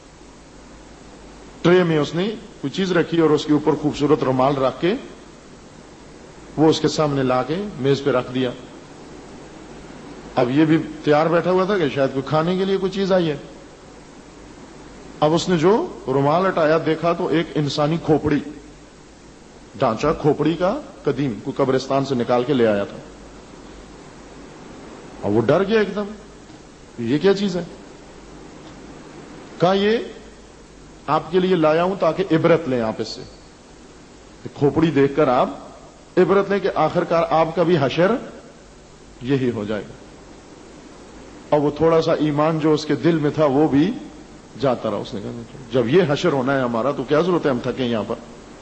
ٹرے میں اس نے کوئی چیز رکھی اور اس کے اوپر خوبصورت رومال رکھ کے وہ اس کے سامنے لا کے میز پہ رکھ دیا. اب یہ بھی تیار بیٹھا ہوا تھا کہ شاید کوئی کھانے کے لیے کوئی چیز آئی ہے. اب اس نے جو رومال ہٹایا دیکھا تو ایک انسانی کھوپڑی ڈھانچہ کھوپڑی کا قدیم کوئی قبرستان سے نکال کے لے آیا تھا. اور وہ ڈر گیا ایک دم, یہ کیا چیز ہے؟ کہا یہ آپ کے لیے لایا ہوں تاکہ عبرت لیں آپ اس سے. کھوپڑی دیکھ کر آپ عبرت لیں کہ آخرکار آپ کا بھی حشر یہی ہو جائے گا. اور وہ تھوڑا سا ایمان جو اس کے دل میں تھا وہ بھی جاتا رہا. اس نے کہا جب یہ حشر ہونا ہے ہمارا تو کیا ضرورت ہے ہم تھکیں یہاں پر.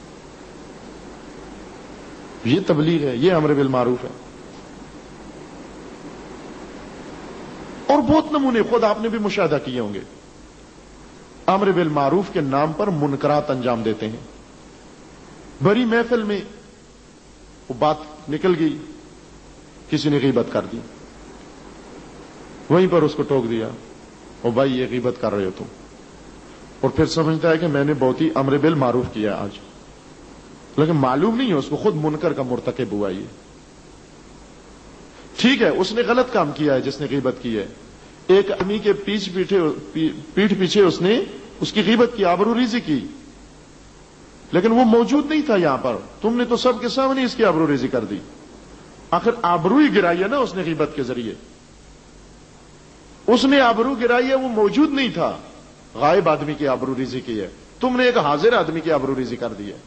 یہ تبلیغ ہے, یہ امر بالمعروف ہے. اور بہت نمونے خود آپ نے بھی مشاہدہ کیے ہوں گے. امر بالمعروف کے نام پر منکرات انجام دیتے ہیں. بڑی محفل میں وہ بات نکل گئی, کسی نے غیبت کر دی, وہیں پر اس کو ٹوک دیا, اور بھائی یہ غیبت کر رہے ہو تم. اور پھر سمجھتا ہے کہ میں نے بہت ہی امر بالمعروف کیا آج, لیکن معلوم نہیں ہے اس کو خود منکر کا مرتکب ہوا. یہ ٹھیک ہے, اس نے غلط کام کیا ہے جس نے غیبت کی ہے. ایک آدمی کے پیچھ پیٹھے پیٹھ پیچھے اس نے اس کی غیبت کی, آبرو ریزی کی, لیکن وہ موجود نہیں تھا یہاں پر. تم نے تو سب کے سامنے اس کی آبرو ریزی کر دی. آخر آبرو ہی گرائی ہے نا اس نے غیبت کے ذریعے. اس نے آبرو گرائی ہے, وہ موجود نہیں تھا. غائب آدمی کی آبرو ریزی کی ہے, تم نے ایک حاضر آدمی کی آبرو ریزی کر دی ہے.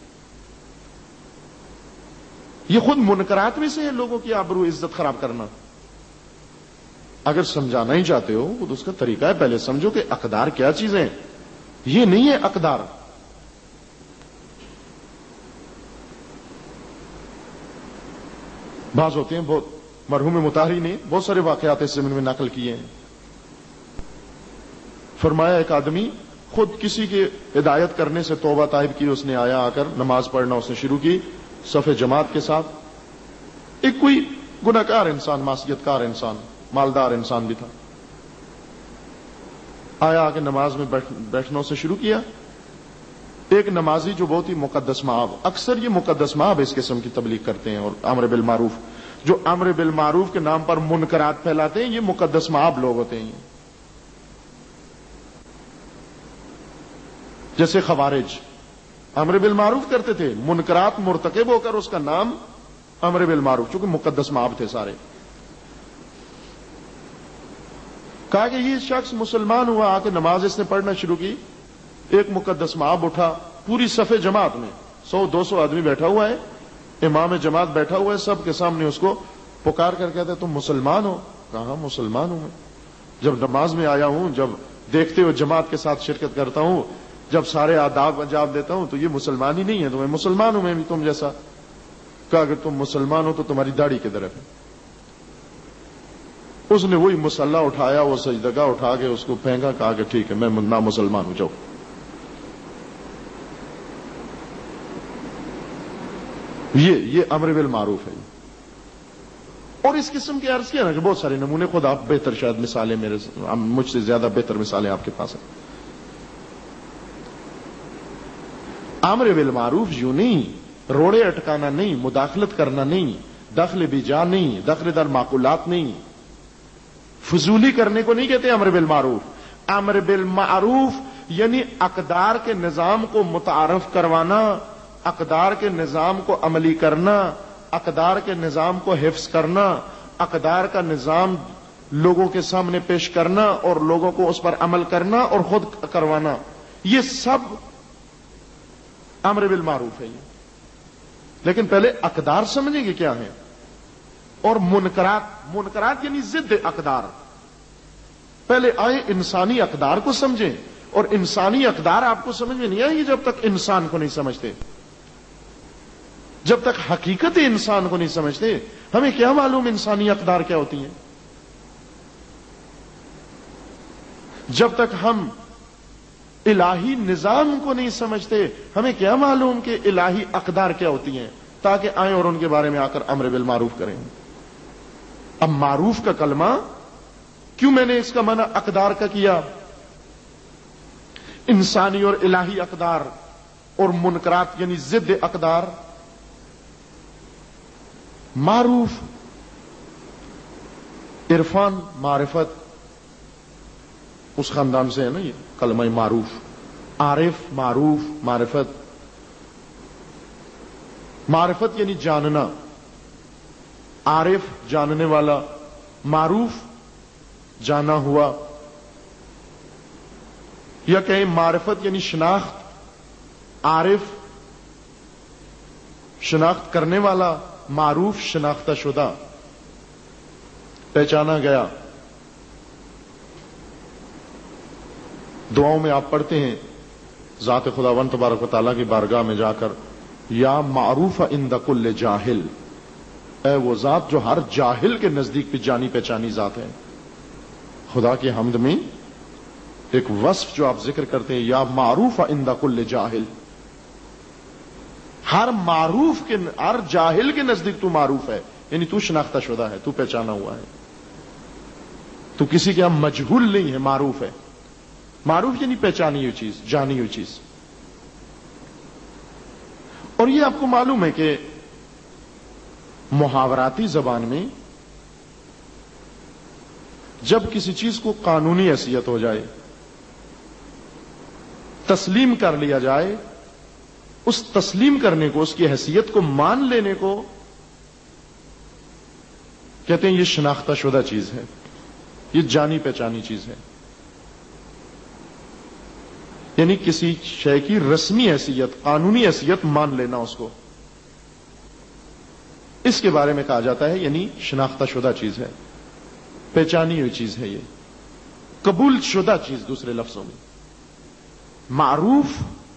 یہ خود منکرات میں سے ہے لوگوں کی آبرو عزت خراب کرنا. اگر سمجھانا ہی چاہتے ہو تو اس کا طریقہ ہے پہلے سمجھو کہ اقدار کیا چیزیں. یہ نہیں ہے اقدار. بعض ہوتے ہیں, بہت مرحوم مطہری نے بہت سارے واقعات اس زمین میں نقل کیے ہیں. فرمایا ایک آدمی خود کسی کے ہدایت کرنے سے توبہ طائب کی, اس نے آیا آ کر نماز پڑھنا اس نے شروع کی صف جماعت کے ساتھ. ایک کوئی گناہ کار انسان, معصیت کار انسان, مالدار انسان بھی تھا. آیا آ کے نماز میں بیٹھنا سے شروع کیا. ایک نمازی جو بہت ہی مقدس مآب, اکثر یہ مقدس مآب اس قسم کی تبلیغ کرتے ہیں, اور امر بالمعروف, جو امر بالمعروف کے نام پر منکرات پھیلاتے ہیں, یہ مقدس مآب لوگ ہوتے ہیں. جیسے خوارج امر بالمعروف کرتے تھے, منکرات مرتکب ہو کر اس کا نام امر بالمعروف, چونکہ مقدس مآب تھے سارے. کہا کہ یہ شخص مسلمان ہوا, آ کے نماز اس نے پڑھنا شروع کی. ایک مقدس مآب اٹھا, پوری صف جماعت میں سو دو سو آدمی بیٹھا ہوا ہے, امام جماعت بیٹھا ہوا ہے, سب کے سامنے اس کو پکار کر کہتا ہے تم مسلمان ہو؟ کہا مسلمان ہوں میں, جب نماز میں آیا ہوں, جب دیکھتے ہو جماعت کے ساتھ شرکت کرتا ہوں, جب سارے آداب انجام دیتا ہوں, تو یہ مسلمان ہی نہیں ہے, تو میں مسلمان ہوں, میں بھی تم جیسا. کہا اگر تم مسلمان ہو تو تمہاری داڑھی کی طرف ہے. اس نے وہی مصلی اٹھایا, وہ سجدگاہ اٹھا کے اس کو پھینکا, کہا کہ ٹھیک ہے میں نہ مسلمان ہوں, جاؤ. یہ یہ امر بالمعروف ہے. اور اس قسم کے عرض کیا نا کہ بہت سارے نمونے, خود آپ بہتر شاید مثالیں, میرے مجھ سے زیادہ بہتر مثالیں آپ کے پاس ہیں. امر بالمعروف یوں نہیں, روڑے اٹکانا نہیں, مداخلت کرنا نہیں, دخل بیجا نہیں, دخل در معقولات نہیں, فضولی کرنے کو نہیں کہتے امر بالمعروف. امر بالمعروف یعنی اقدار کے نظام کو متعارف کروانا, اقدار کے نظام کو عملی کرنا, اقدار کے نظام کو حفظ کرنا, اقدار کا نظام لوگوں کے سامنے پیش کرنا اور لوگوں کو اس پر عمل کرنا اور خود کروانا, یہ سب امر بالمعروف ہے. یہ لیکن پہلے اقدار سمجھیں گے کیا ہیں, اور منکرات, منکرات یعنی ضد اقدار. پہلے آئے انسانی اقدار کو سمجھیں, اور انسانی اقدار آپ کو سمجھ میں نہیں آئیں گے جب تک انسان کو نہیں سمجھتے, جب تک حقیقت انسان کو نہیں سمجھتے. ہمیں کیا معلوم انسانی اقدار کیا ہوتی ہیں؟ جب تک ہم الہی نظام کو نہیں سمجھتے, ہمیں کیا معلوم کہ الہی اقدار کیا ہوتی ہیں؟ تاکہ آئیں اور ان کے بارے میں آ کر امر بالمعروف کریں. اب معروف کا کلمہ کیوں میں نے اس کا معنی اقدار کا کیا؟ انسانی اور الہی اقدار اور منکرات یعنی ضد اقدار. معروف عرفان معرفت اس خاندان سے ہے نا یہ کلمہ معروف. عارف معروف معرفت. معرفت یعنی جاننا، عارف جاننے والا، معروف جانا ہوا. یا کہیں معرفت یعنی شناخت، عارف شناخت کرنے والا، معروف شناختہ شدہ، پہچانا گیا. دعاؤں میں آپ پڑھتے ہیں ذات خداوند تبارک و تعالیٰ کی بارگاہ میں جا کر، یا معروف عند کل جاہل، اے وہ ذات جو ہر جاہل کے نزدیک بھی جانی پہچانی ذات ہے. خدا کی حمد میں ایک وصف جو آپ ذکر کرتے ہیں، یا معروف عند کل جاہل، ہر معروف کے ہر جاہل کے نزدیک تو معروف ہے، یعنی تو شناختہ شدہ ہے، تو پہچانا ہوا ہے، تو کسی کے ہم مجہول نہیں ہے، معروف ہے. معروف یعنی پہچانی ہوئی چیز، جانی ہوئی چیز. اور یہ آپ کو معلوم ہے کہ محاوراتی زبان میں جب کسی چیز کو قانونی حیثیت ہو جائے، تسلیم کر لیا جائے، اس تسلیم کرنے کو، اس کی حیثیت کو مان لینے کو کہتے ہیں یہ شناختہ شدہ چیز ہے، یہ جانی پہچانی چیز ہے. یعنی کسی شے کی رسمی حیثیت، قانونی حیثیت مان لینا اس کو، اس کے بارے میں کہا جاتا ہے یعنی شناختہ شدہ چیز ہے، پہچانی ہوئی چیز ہے، یہ قبول شدہ چیز. دوسرے لفظوں میں معروف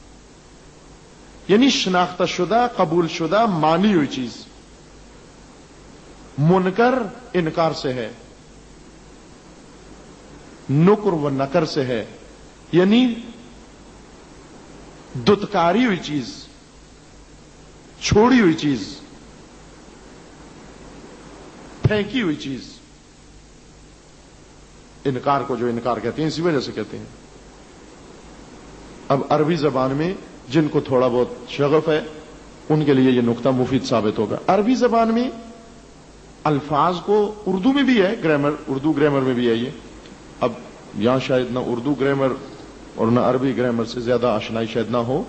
یعنی شناختہ شدہ، قبول شدہ، مانی ہوئی چیز. منکر انکار سے ہے، نکر و نکر سے ہے، یعنی دتکاری ہوئی چیز، چھوڑی ہوئی چیز، پھینکی ہوئی چیز. انکار کو جو انکار کہتے ہیں اسی وجہ سے کہتے ہیں. اب عربی زبان میں جن کو تھوڑا بہت شغف ہے ان کے لیے یہ نقطہ مفید ثابت ہوگا. عربی زبان میں الفاظ کو، اردو میں بھی ہے، گرامر اردو گرامر میں بھی ہے یہ. اب یہاں شاید نہ اردو گرامر اور نہ عربی گرامر سے زیادہ آشنائی شاید نہ ہو.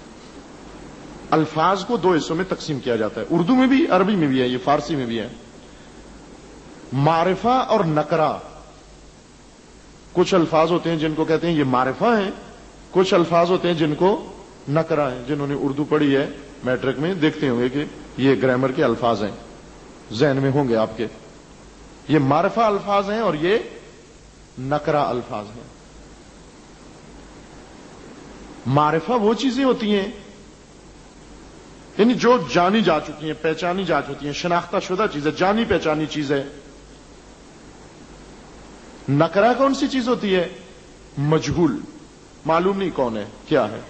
الفاظ کو دو حصوں میں تقسیم کیا جاتا ہے، اردو میں بھی، عربی میں بھی ہے، یہ فارسی میں بھی ہے. معرفہ اور نکرہ. کچھ الفاظ ہوتے ہیں جن کو کہتے ہیں یہ معرفہ ہیں، کچھ الفاظ ہوتے ہیں جن کو نکرہ ہیں. جنہوں نے اردو پڑھی ہے میٹرک میں دیکھتے ہوں گے کہ یہ گرامر کے الفاظ ہیں، ذہن میں ہوں گے آپ کے. یہ معرفہ الفاظ ہیں اور یہ نکرہ الفاظ ہیں. معرفہ وہ چیزیں ہوتی ہیں یعنی جو جانی جا چکی ہیں، پہچانی جا چکی ہیں، شناختہ شدہ چیز ہے، جانی پہچانی چیز ہے. نکرہ کون سی چیز ہوتی ہے؟ مجہول، معلوم نہیں کون ہے، کیا ہے.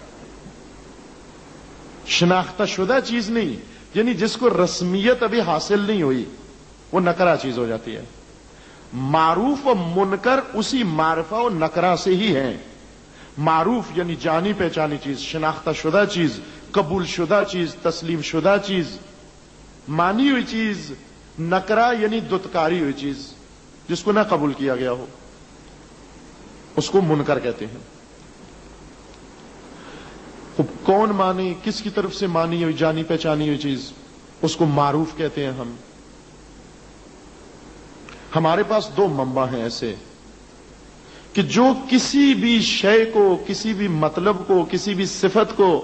شناختہ شدہ چیز نہیں، یعنی جس کو رسمیت ابھی حاصل نہیں ہوئی، وہ نکرہ چیز ہو جاتی ہے. معروف و منکر اسی معرفہ و نکرہ سے ہی ہیں. معروف یعنی جانی پہچانی چیز، شناختہ شدہ چیز، قبول شدہ چیز، تسلیم شدہ چیز، مانی ہوئی چیز. نکرہ یعنی دتکاری ہوئی چیز، جس کو نہ قبول کیا گیا ہو، اس کو منکر کہتے ہیں. کون مانی، کس کی طرف سے مانی ہوئی، جانی پہچانی ہوئی چیز، اس کو معروف کہتے ہیں ہم. ہمارے پاس دو منبع ہیں ایسے کہ جو کسی بھی شے کو، کسی بھی مطلب کو، کسی بھی صفت کو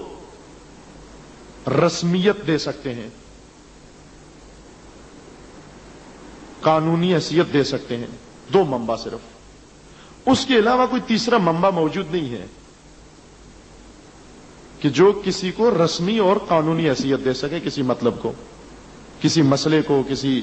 رسمیت دے سکتے ہیں، قانونی حیثیت دے سکتے ہیں. دو منبع صرف، اس کے علاوہ کوئی تیسرا منبع موجود نہیں ہے کہ جو کسی کو رسمی اور قانونی حیثیت دے سکے، کسی مطلب کو، کسی مسئلے کو، کسی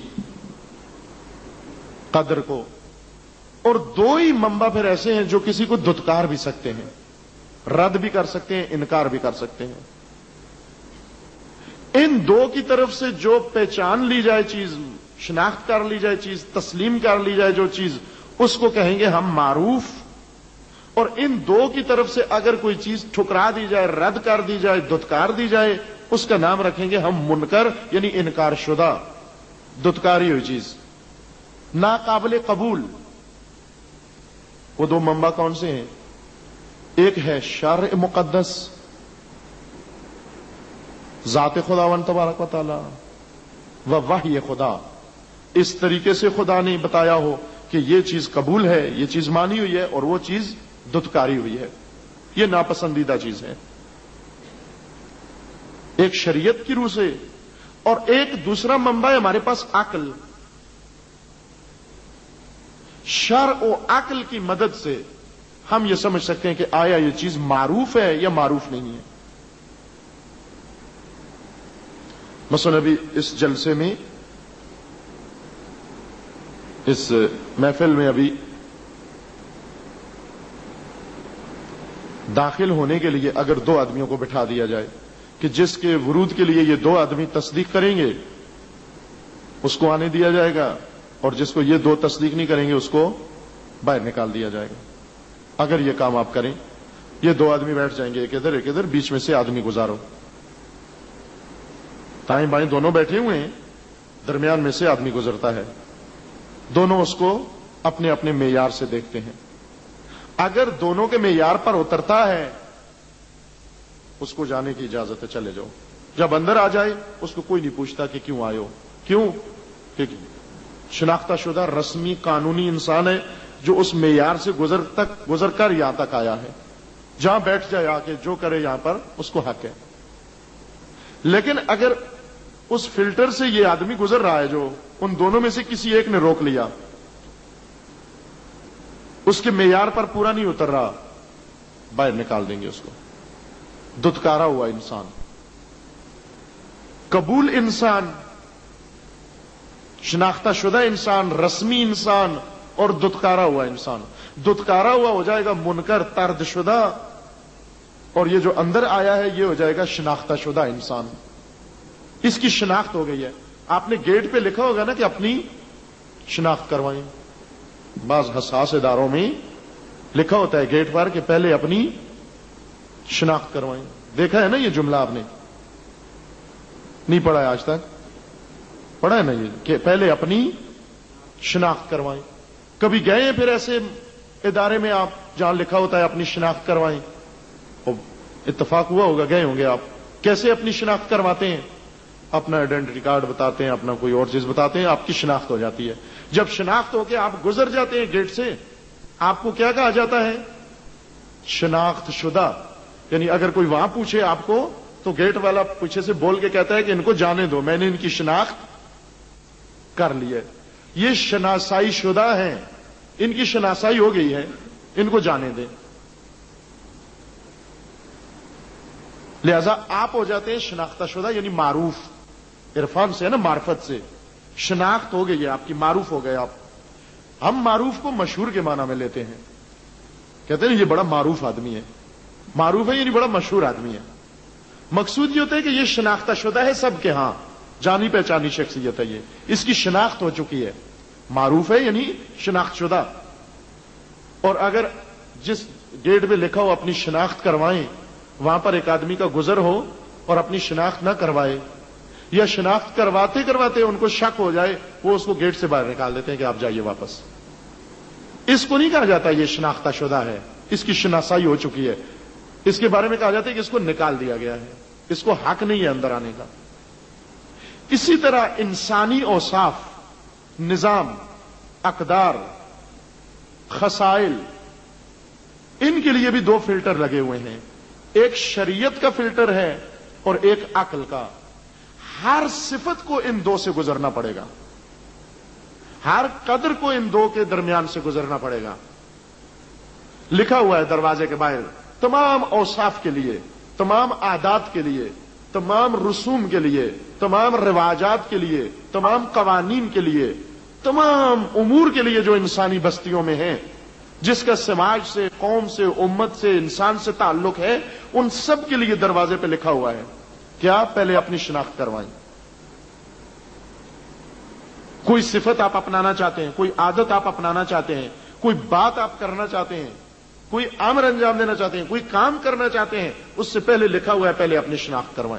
قدر کو. اور دو ہی منبع پھر ایسے ہیں جو کسی کو دھتکار بھی سکتے ہیں، رد بھی کر سکتے ہیں، انکار بھی کر سکتے ہیں. ان دو کی طرف سے جو پہچان لی جائے چیز، شناخت کر لی جائے چیز، تسلیم کر لی جائے جو چیز، اس کو کہیں گے ہم معروف. اور ان دو کی طرف سے اگر کوئی چیز ٹھکرا دی جائے، رد کر دی جائے، دھتکار دی جائے، اس کا نام رکھیں گے ہم منکر، یعنی انکار شدہ، دھتکاری ہوئی چیز، ناقابل قبول. وہ دو منبع کون سے ہیں؟ ایک ہے شرع مقدس، ذات خداوند تبارک و تعالی، و وحی خدا. اس طریقے سے خدا نے بتایا ہو کہ یہ چیز قبول ہے، یہ چیز مانی ہوئی ہے، اور وہ چیز دھتکاری ہوئی ہے، یہ ناپسندیدہ چیز ہے. ایک شریعت کی روح سے، اور ایک دوسرا منبع ہے ہمارے پاس عقل. شرع و عقل کی مدد سے ہم یہ سمجھ سکتے ہیں کہ آیا یہ چیز معروف ہے یا معروف نہیں ہے. مثلا ابھی اس جلسے میں، اس محفل میں ابھی داخل ہونے کے لیے اگر دو آدمیوں کو بٹھا دیا جائے کہ جس کے ورود کے لیے یہ دو آدمی تصدیق کریں گے اس کو آنے دیا جائے گا، اور جس کو یہ دو تصدیق نہیں کریں گے اس کو باہر نکال دیا جائے گا. اگر یہ کام آپ کریں، یہ دو آدمی بیٹھ جائیں گے، ایک ادھر ایک ادھر، بیچ میں سے آدمی گزارو، دائیں بائیں دونوں بیٹھے ہوئے ہیں، درمیان میں سے آدمی گزرتا ہے، دونوں اس کو اپنے اپنے معیار سے دیکھتے ہیں. اگر دونوں کے معیار پر اترتا ہے اس کو جانے کی اجازت ہے، چلے جاؤ. جب اندر آ جائے اس کو کوئی نہیں پوچھتا کہ کیوں آئے ہو. کیوں؟ کہ شناختہ شدہ رسمی قانونی انسان ہے جو اس معیار سے گزر تک گزر کر یہاں تک آیا ہے. جہاں بیٹھ جائے آ کے جو کرے یہاں پر اس کو حق ہے. لیکن اگر اس فلٹر سے یہ آدمی گزر رہا ہے جو ان دونوں میں سے کسی ایک نے روک لیا، اس کے معیار پر پورا نہیں اتر رہا، باہر نکال دیں گے اس کو. دھتکارا ہوا انسان، قبول انسان، شناختہ شدہ انسان، رسمی انسان، اور دھتکارا ہوا انسان. دھتکارا ہوا ہو جائے گا منکر، طرد شدہ، اور یہ جو اندر آیا ہے یہ ہو جائے گا شناختہ شدہ انسان. اس کی شناخت ہو گئی ہے. آپ نے گیٹ پہ لکھا ہوگا نا کہ اپنی شناخت کروائیں. بعض حساس اداروں میں لکھا ہوتا ہے گیٹ پر کہ پہلے اپنی شناخت کروائیں. دیکھا ہے نا یہ جملہ؟ آپ نے نہیں پڑھا ہے آج تک؟ پڑھا ہے نا یہ کہ پہلے اپنی شناخت کروائیں. کبھی گئے ہیں پھر ایسے ادارے میں آپ جہاں لکھا ہوتا ہے اپنی شناخت کروائیں؟ اتفاق ہوا ہوگا، گئے ہوں گے آپ. کیسے اپنی شناخت کرواتے ہیں؟ اپنا آئیڈینٹی کارڈ بتاتے ہیں، اپنا کوئی اور چیز بتاتے ہیں، آپ کی شناخت ہو جاتی ہے. جب شناخت ہو کے آپ گزر جاتے ہیں گیٹ سے، آپ کو کیا کہا جاتا ہے؟ شناخت شدہ. یعنی اگر کوئی وہاں پوچھے آپ کو تو گیٹ والا پیچھے سے بول کے کہتا ہے کہ ان کو جانے دو، میں نے ان کی شناخت کر لی ہے، یہ شناسائی شدہ ہیں، ان کی شناسائی ہو گئی ہے، ان کو جانے دیں. لہذا آپ ہو جاتے ہیں شناختہ شدہ، یعنی معروف. عرفان سے ہے نا، معرفت سے شناخت ہو گئی ہے آپ کی، معروف ہو گئے آپ. ہم معروف کو مشہور کے معنی میں لیتے ہیں، کہتے ہیں یہ بڑا معروف آدمی ہے. معروف ہے یعنی بڑا مشہور آدمی ہے. مقصود یہ ہوتا ہے کہ یہ شناختہ شدہ ہے سب کے ہاں، جانی پہچانی شخصیت ہے، یہ اس کی شناخت ہو چکی ہے. معروف ہے یعنی شناخت شدہ. اور اگر جس گیٹ پہ لکھا ہو اپنی شناخت کروائیں، وہاں پر ایک آدمی کا گزر ہو اور اپنی شناخت نہ کروائے، یا شناخت کرواتے کرواتے ان کو شک ہو جائے، وہ اس کو گیٹ سے باہر نکال دیتے ہیں کہ آپ جائیے واپس. اس کو نہیں کہا جاتا یہ شناختہ شدہ ہے، اس کی شناسائی ہو چکی ہے. اس کے بارے میں کہا جاتا ہے کہ اس کو نکال دیا گیا ہے، اس کو حق نہیں ہے اندر آنے کا. اسی طرح انسانی اوصاف، نظام، اقدار، خصائل، ان کے لیے بھی دو فلٹر لگے ہوئے ہیں. ایک شریعت کا فلٹر ہے اور ایک عقل کا. ہر صفت کو ان دو سے گزرنا پڑے گا، ہر قدر کو ان دو کے درمیان سے گزرنا پڑے گا. لکھا ہوا ہے دروازے کے باہر تمام اوصاف کے لیے، تمام عادات کے لیے، تمام رسوم کے لیے، تمام رواجات کے لیے، تمام قوانین کے لیے، تمام امور کے لیے جو انسانی بستیوں میں ہیں، جس کا سماج سے، قوم سے، امت سے، انسان سے تعلق ہے، ان سب کے لیے دروازے پہ لکھا ہوا ہے کیا پہلے اپنی شناخت کروائیں. کوئی صفت آپ اپنانا چاہتے ہیں, کوئی عادت آپ اپنانا چاہتے ہیں, کوئی بات آپ کرنا چاہتے ہیں, کوئی امر انجام دینا چاہتے ہیں, کوئی کام کرنا چاہتے ہیں, اس سے پہلے لکھا ہوا ہے پہلے اپنی شناخت کروائیں.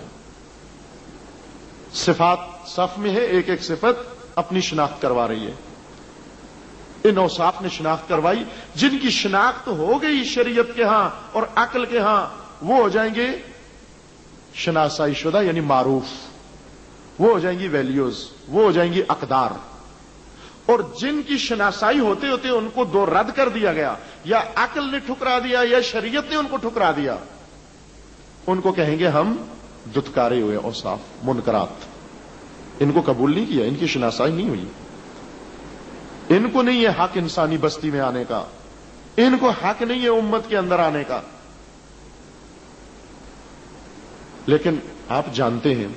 صفات صف میں ہے, ایک ایک صفت اپنی شناخت کروا رہی ہے. ان اوصاف نے شناخت کروائی. جن کی شناخت ہو گئی شریعت کے ہاں اور عقل کے ہاں, وہ ہو جائیں گے شناسائی شدہ یعنی معروف, وہ ہو جائیں گی ویلیوز, وہ ہو جائیں گی اقدار. اور جن کی شناسائی ہوتے ہوتے ان کو دو رد کر دیا گیا, یا عقل نے ٹھکرا دیا یا شریعت نے ان کو ٹھکرا دیا, ان کو کہیں گے ہم دتکارے ہوئے اوصاف, منکرات. ان کو قبول نہیں کیا, ان کی شناسائی نہیں ہوئی, ان کو نہیں ہے حق انسانی بستی میں آنے کا, ان کو حق نہیں ہے امت کے اندر آنے کا. لیکن آپ جانتے ہیں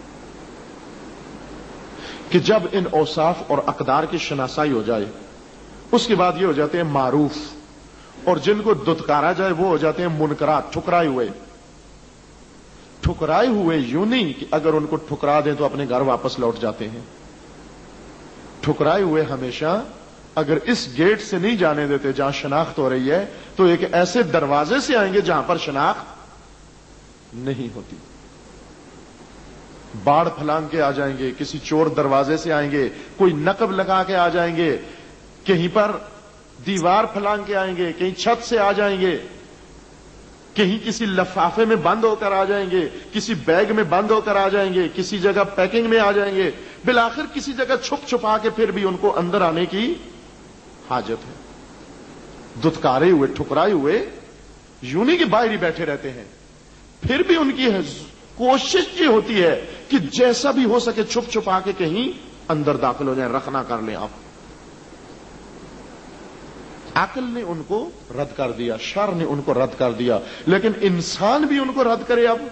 کہ جب ان اوصاف اور اقدار کی شناسائی ہو جائے, اس کے بعد یہ ہو جاتے ہیں معروف, اور جن کو دتکارا جائے وہ ہو جاتے ہیں منکرات, ٹھکرائے ہوئے. ٹھکرائے ہوئے یوں نہیں کہ اگر ان کو ٹھکرا دیں تو اپنے گھر واپس لوٹ جاتے ہیں. ٹھکرائے ہوئے ہمیشہ اگر اس گیٹ سے نہیں جانے دیتے جہاں شناخت ہو رہی ہے, تو ایک ایسے دروازے سے آئیں گے جہاں پر شناخت نہیں ہوتی. باڑ پھلانگ کے آ جائیں گے, کسی چور دروازے سے آئیں گے, کوئی نقب لگا کے آ جائیں گے, کہیں پر دیوار پھلانگ کے آئیں گے, کہیں چھت سے آ جائیں گے, کہیں کسی لفافے میں بند ہو کر آ جائیں گے, کسی بیگ میں بند ہو کر آ جائیں گے, کسی جگہ پیکنگ میں آ جائیں گے, بالآخر کسی جگہ چھپ چھپا کے پھر بھی ان کو اندر آنے کی حاجت ہے. دتکارے ہوئے, ٹھکرائے ہوئے یوں نہیں کہ باہر ہی بیٹھے رہتے ہیں, پھر بھی ان کی کوشش یہ ہوتی ہے کہ جیسا بھی ہو سکے چھپ چھپا کے کہیں اندر داخل ہو جائیں, رکھنا کر لیں آپ. عقل نے ان کو رد کر دیا, شر نے ان کو رد کر دیا, لیکن انسان بھی ان کو رد کرے. اب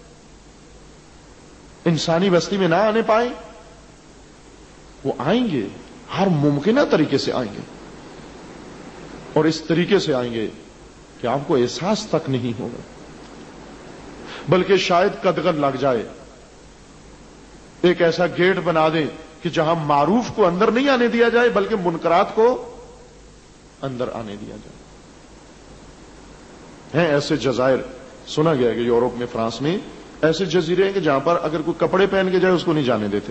انسانی بستی میں نہ آنے پائیں, وہ آئیں گے, ہر ممکنہ طریقے سے آئیں گے, اور اس طریقے سے آئیں گے کہ آپ کو احساس تک نہیں ہوگا, بلکہ شاید قدغن لگ جائے. ایک ایسا گیٹ بنا دیں کہ جہاں معروف کو اندر نہیں آنے دیا جائے بلکہ منکرات کو اندر آنے دیا جائے. ہیں ایسے جزائر, سنا گیا کہ یورپ میں, فرانس میں ایسے جزیرے ہیں کہ جہاں پر اگر کوئی کپڑے پہن کے جائے اس کو نہیں جانے دیتے.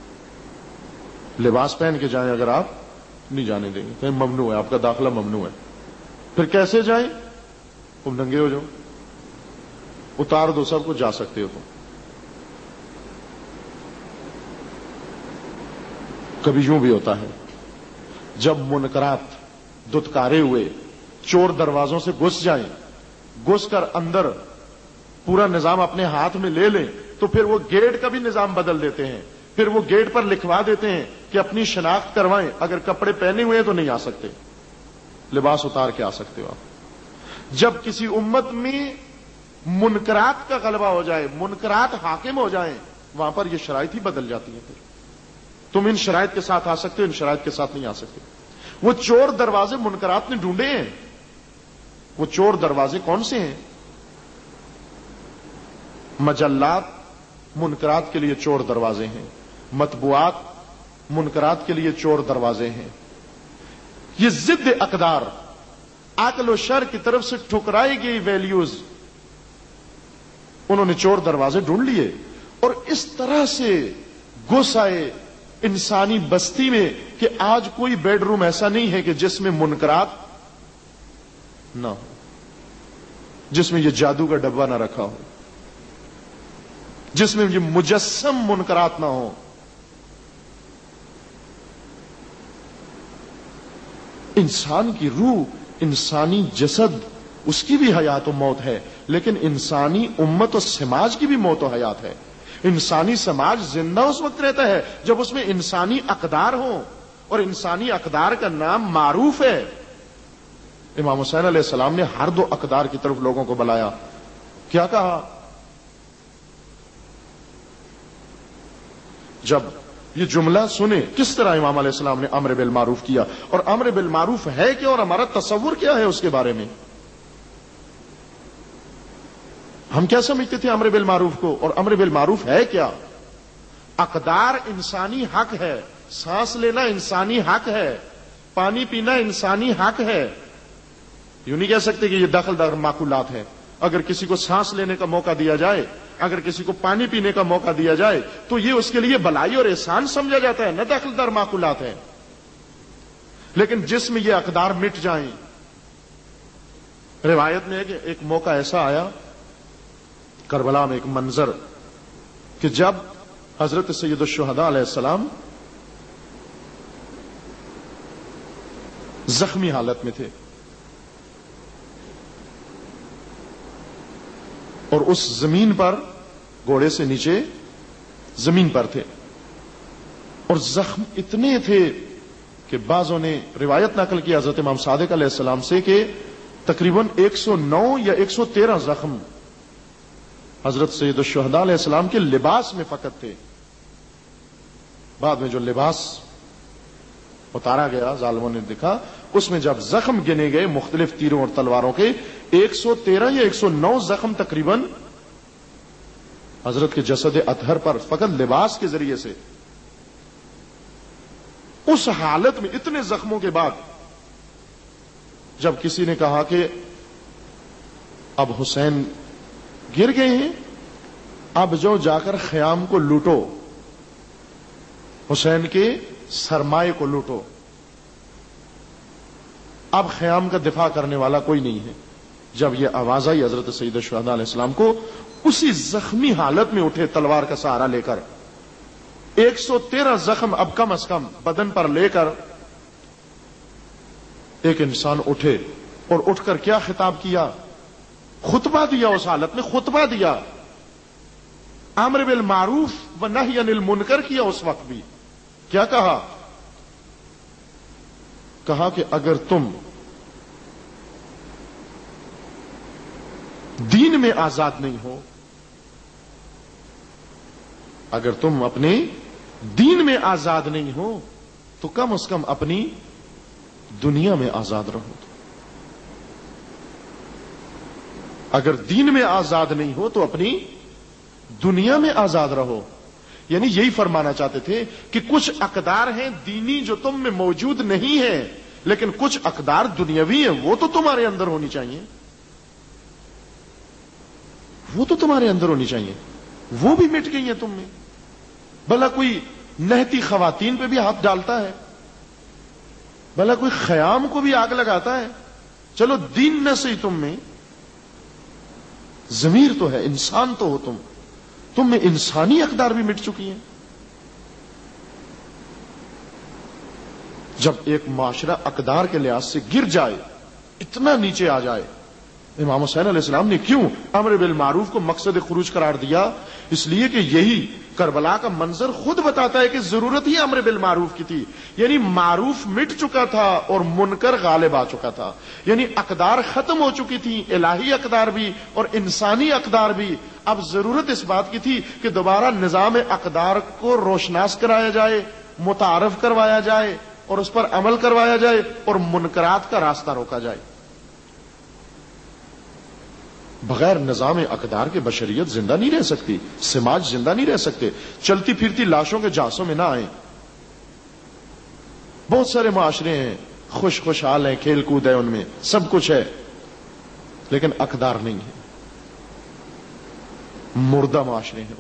لباس پہن کے جائیں اگر آپ نہیں جانے دیں گے, کہیں ممنوع ہے, آپ کا داخلہ ممنوع ہے. پھر کیسے جائیں؟ تم ننگے ہو جاؤ, اتار دو سب کو, جا سکتے ہو. تو کبھی یوں بھی ہوتا ہے جب منکرات دتکارے ہوئے چور دروازوں سے گھس جائیں, گھس کر اندر پورا نظام اپنے ہاتھ میں لے لیں, تو پھر وہ گیٹ کا بھی نظام بدل دیتے ہیں. پھر وہ گیٹ پر لکھوا دیتے ہیں کہ اپنی شناخت کروائیں, اگر کپڑے پہنے ہوئے ہیں تو نہیں آ سکتے, لباس اتار کے آ سکتے ہو آپ. جب کسی امت میں منکرات کا غلبہ ہو جائے, منکرات حاکم ہو جائیں, وہاں پر یہ شرائط ہی بدل جاتی ہیں. پھر تم ان شرائط کے ساتھ آ سکتے ہو, ان شرائط کے ساتھ نہیں آ سکتے. وہ چور دروازے منکرات نے ڈھونڈے ہیں. وہ چور دروازے کون سے ہیں؟ مجلات منکرات کے لیے چور دروازے ہیں, مطبوعات منکرات کے لیے چور دروازے ہیں. یہ ضد اقدار, عقل و شر کی طرف سے ٹھکرائی گئی ویلیوز, انہوں نے چور دروازے ڈھونڈ لیے, اور اس طرح سے گھس آئے انسانی بستی میں کہ آج کوئی بیڈ روم ایسا نہیں ہے کہ جس میں منکرات نہ ہو, جس میں یہ جادو کا ڈبہ نہ رکھا ہو, جس میں یہ مجسم منکرات نہ ہو. انسان کی روح, انسانی جسد, اس کی بھی حیات و موت ہے, لیکن انسانی امت و سماج کی بھی موت و حیات ہے. انسانی سماج زندہ اس وقت رہتا ہے جب اس میں انسانی اقدار ہوں, اور انسانی اقدار کا نام معروف ہے. امام حسین علیہ السلام نے ہر دو اقدار کی طرف لوگوں کو بلایا. کیا کہا؟ جب یہ جملہ سنے, کس طرح امام علیہ السلام نے امر بالمعروف کیا, اور امر بالمعروف ہے کیا اور ہمارا تصور کیا ہے اس کے بارے میں. ہم کیا سمجھتے تھے امر بالمعروف کو؟ اور امر بالمعروف ہے کیا؟ اقدار انسانی حق ہے، سانس لینا انسانی حق ہے، پانی پینا انسانی حق ہے. یوں نہیں کہہ سکتے کہ یہ دخل در معقولات ہے. اگر کسی کو سانس لینے کا موقع دیا جائے، اگر کسی کو پانی پینے کا موقع دیا جائے تو یہ اس کے لیے بلائی اور احسان سمجھا جاتا ہے، نہ دخل در معقولات ہے. لیکن جس میں یہ اقدار مٹ جائیں، روایت میں ہے کہ ایک موقع ایسا آیا کربلا میں، ایک منظر کہ جب حضرت سید الشہداء علیہ السلام زخمی حالت میں تھے اور اس زمین پر، گھوڑے سے نیچے زمین پر تھے، اور زخم اتنے تھے کہ بعضوں نے روایت نقل کی حضرت امام صادق علیہ السلام سے کہ تقریباً ایک سو نو یا ایک سو تیرہ زخم حضرت سید الشہداء علیہ السلام کے لباس میں فقط تھے. بعد میں جو لباس اتارا گیا ظالموں نے دیکھا، اس میں جب زخم گنے گئے مختلف تیروں اور تلواروں کے، ایک سو تیرہ یا ایک سو نو زخم تقریباً حضرت کے جسد اطہر پر فقط لباس کے ذریعے سے. اس حالت میں اتنے زخموں کے بعد جب کسی نے کہا کہ اب حسین گر گئے ہیں، اب جو جا کر خیام کو لوٹو، حسین کے سرمائے کو لوٹو، اب خیام کا دفاع کرنے والا کوئی نہیں ہے. جب یہ آواز آئی حضرت سید الشہداء علیہ السلام کو، اسی زخمی حالت میں اٹھے تلوار کا سہارا لے کر، ایک سو تیرہ زخم اب کم از کم بدن پر لے کر ایک انسان اٹھے اور اٹھ کر کیا خطاب کیا؟ خطبہ دیا. اس حالت میں خطبہ دیا، امر بالمعروف و نہی عن المنکر کیا. اس وقت بھی کیا کہا؟ کہا کہ اگر تم دین میں آزاد نہیں ہو، اگر تم اپنے دین میں آزاد نہیں ہو تو کم از کم اپنی دنیا میں آزاد رہو. اگر دین میں آزاد نہیں ہو تو اپنی دنیا میں آزاد رہو. یعنی یہی فرمانا چاہتے تھے کہ کچھ اقدار ہیں دینی جو تم میں موجود نہیں ہیں، لیکن کچھ اقدار دنیاوی ہیں، وہ تو تمہارے اندر ہونی چاہیے، وہ تو تمہارے اندر ہونی چاہیے. وہ بھی مٹ گئی ہیں تم میں. بھلا کوئی نہتی خواتین پہ بھی ہاتھ ڈالتا ہے، بھلا کوئی خیام کو بھی آگ لگاتا ہے. چلو دین نہ صحیح، تم میں ضمیر تو ہے، انسان تو ہو تم، تم میں انسانی اقدار بھی مٹ چکی ہیں. جب ایک معاشرہ اقدار کے لحاظ سے گر جائے، اتنا نیچے آ جائے، امام حسین علیہ السلام نے کیوں امر بالمعروف کو مقصد خروج قرار دیا؟ اس لیے کہ یہی کربلا کا منظر خود بتاتا ہے کہ ضرورت ہی امر بالمعروف کی تھی. یعنی معروف مٹ چکا تھا اور منکر غالب آ چکا تھا. یعنی اقدار ختم ہو چکی تھی، الہی اقدار بھی اور انسانی اقدار بھی. اب ضرورت اس بات کی تھی کہ دوبارہ نظام اقدار کو روشناس کرایا جائے، متعارف کروایا جائے اور اس پر عمل کروایا جائے اور منکرات کا راستہ روکا جائے. بغیر نظام اقدار کے بشریت زندہ نہیں رہ سکتی، سماج زندہ نہیں رہ سکتے. چلتی پھرتی لاشوں کے جھانسوں میں نہ آئیں. بہت سارے معاشرے ہیں خوش خوشحال ہیں، کھیل کود ہے ان میں، سب کچھ ہے، لیکن اقدار نہیں ہے. مردہ معاشرے ہیں وہ.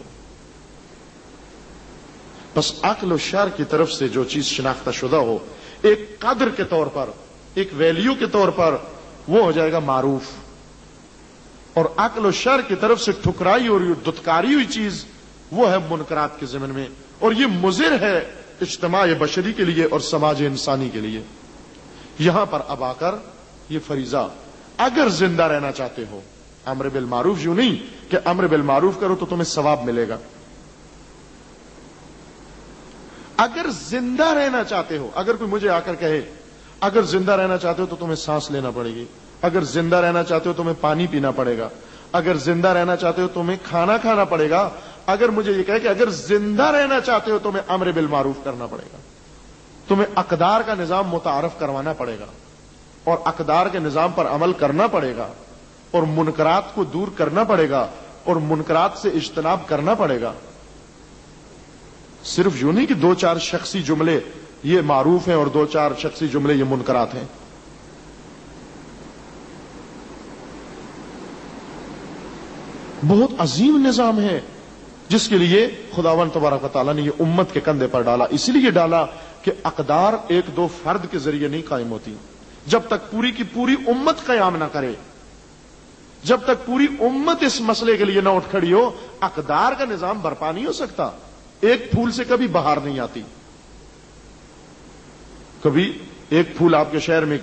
بس عقل و شعر کی طرف سے جو چیز شناختہ شدہ ہو، ایک قدر کے طور پر، ایک ویلیو کے طور پر، وہ ہو جائے گا معروف. اور عقل و شر کی طرف سے ٹھکرائی اور دتکاری ہوئی چیز وہ ہے منکرات کے ضمن میں. اور یہ مضر ہے اجتماع بشری کے لیے اور سماج انسانی کے لیے. یہاں پر اب آ کر یہ فریضہ، اگر زندہ رہنا چاہتے ہو، امر بالمعروف یوں نہیں کہ امر بالمعروف کرو تو تمہیں ثواب ملے گا. اگر زندہ رہنا چاہتے ہو، اگر کوئی مجھے آ کر کہے اگر زندہ رہنا چاہتے ہو تو تمہیں سانس لینا پڑے گی، اگر زندہ رہنا چاہتے ہو تمہیں پانی پینا پڑے گا، اگر زندہ رہنا چاہتے ہو تمہیں کھانا کھانا پڑے گا، اگر مجھے یہ کہے کہ اگر زندہ رہنا چاہتے ہو تمہیں امر بالمعروف کرنا پڑے گا، تمہیں اقدار کا نظام متعارف کروانا پڑے گا اور اقدار کے نظام پر عمل کرنا پڑے گا اور منکرات کو دور کرنا پڑے گا اور منکرات سے اجتناب کرنا پڑے گا. صرف یوں نہیں کہ دو چار شخصی جملے یہ معروف ہیں اور دو چار شخصی جملے یہ منکرات ہیں. بہت عظیم نظام ہے جس کے لیے خداوند تبارک و تعالیٰ نے یہ امت کے کندھے پر ڈالا. اس لیے ڈالا کہ اقدار ایک دو فرد کے ذریعے نہیں قائم ہوتی. جب تک پوری کی پوری امت قیام نہ کرے، جب تک پوری امت اس مسئلے کے لیے نہ اٹھ کھڑی ہو، اقدار کا نظام برپا نہیں ہو سکتا. ایک پھول سے کبھی بہار نہیں آتی. کبھی ایک پھول آپ کے شہر میں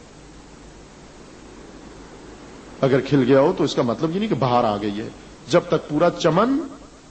اگر کھل گیا ہو تو اس کا مطلب یہ نہیں کہ بہار آ گئی ہے. جب تک پورا چمن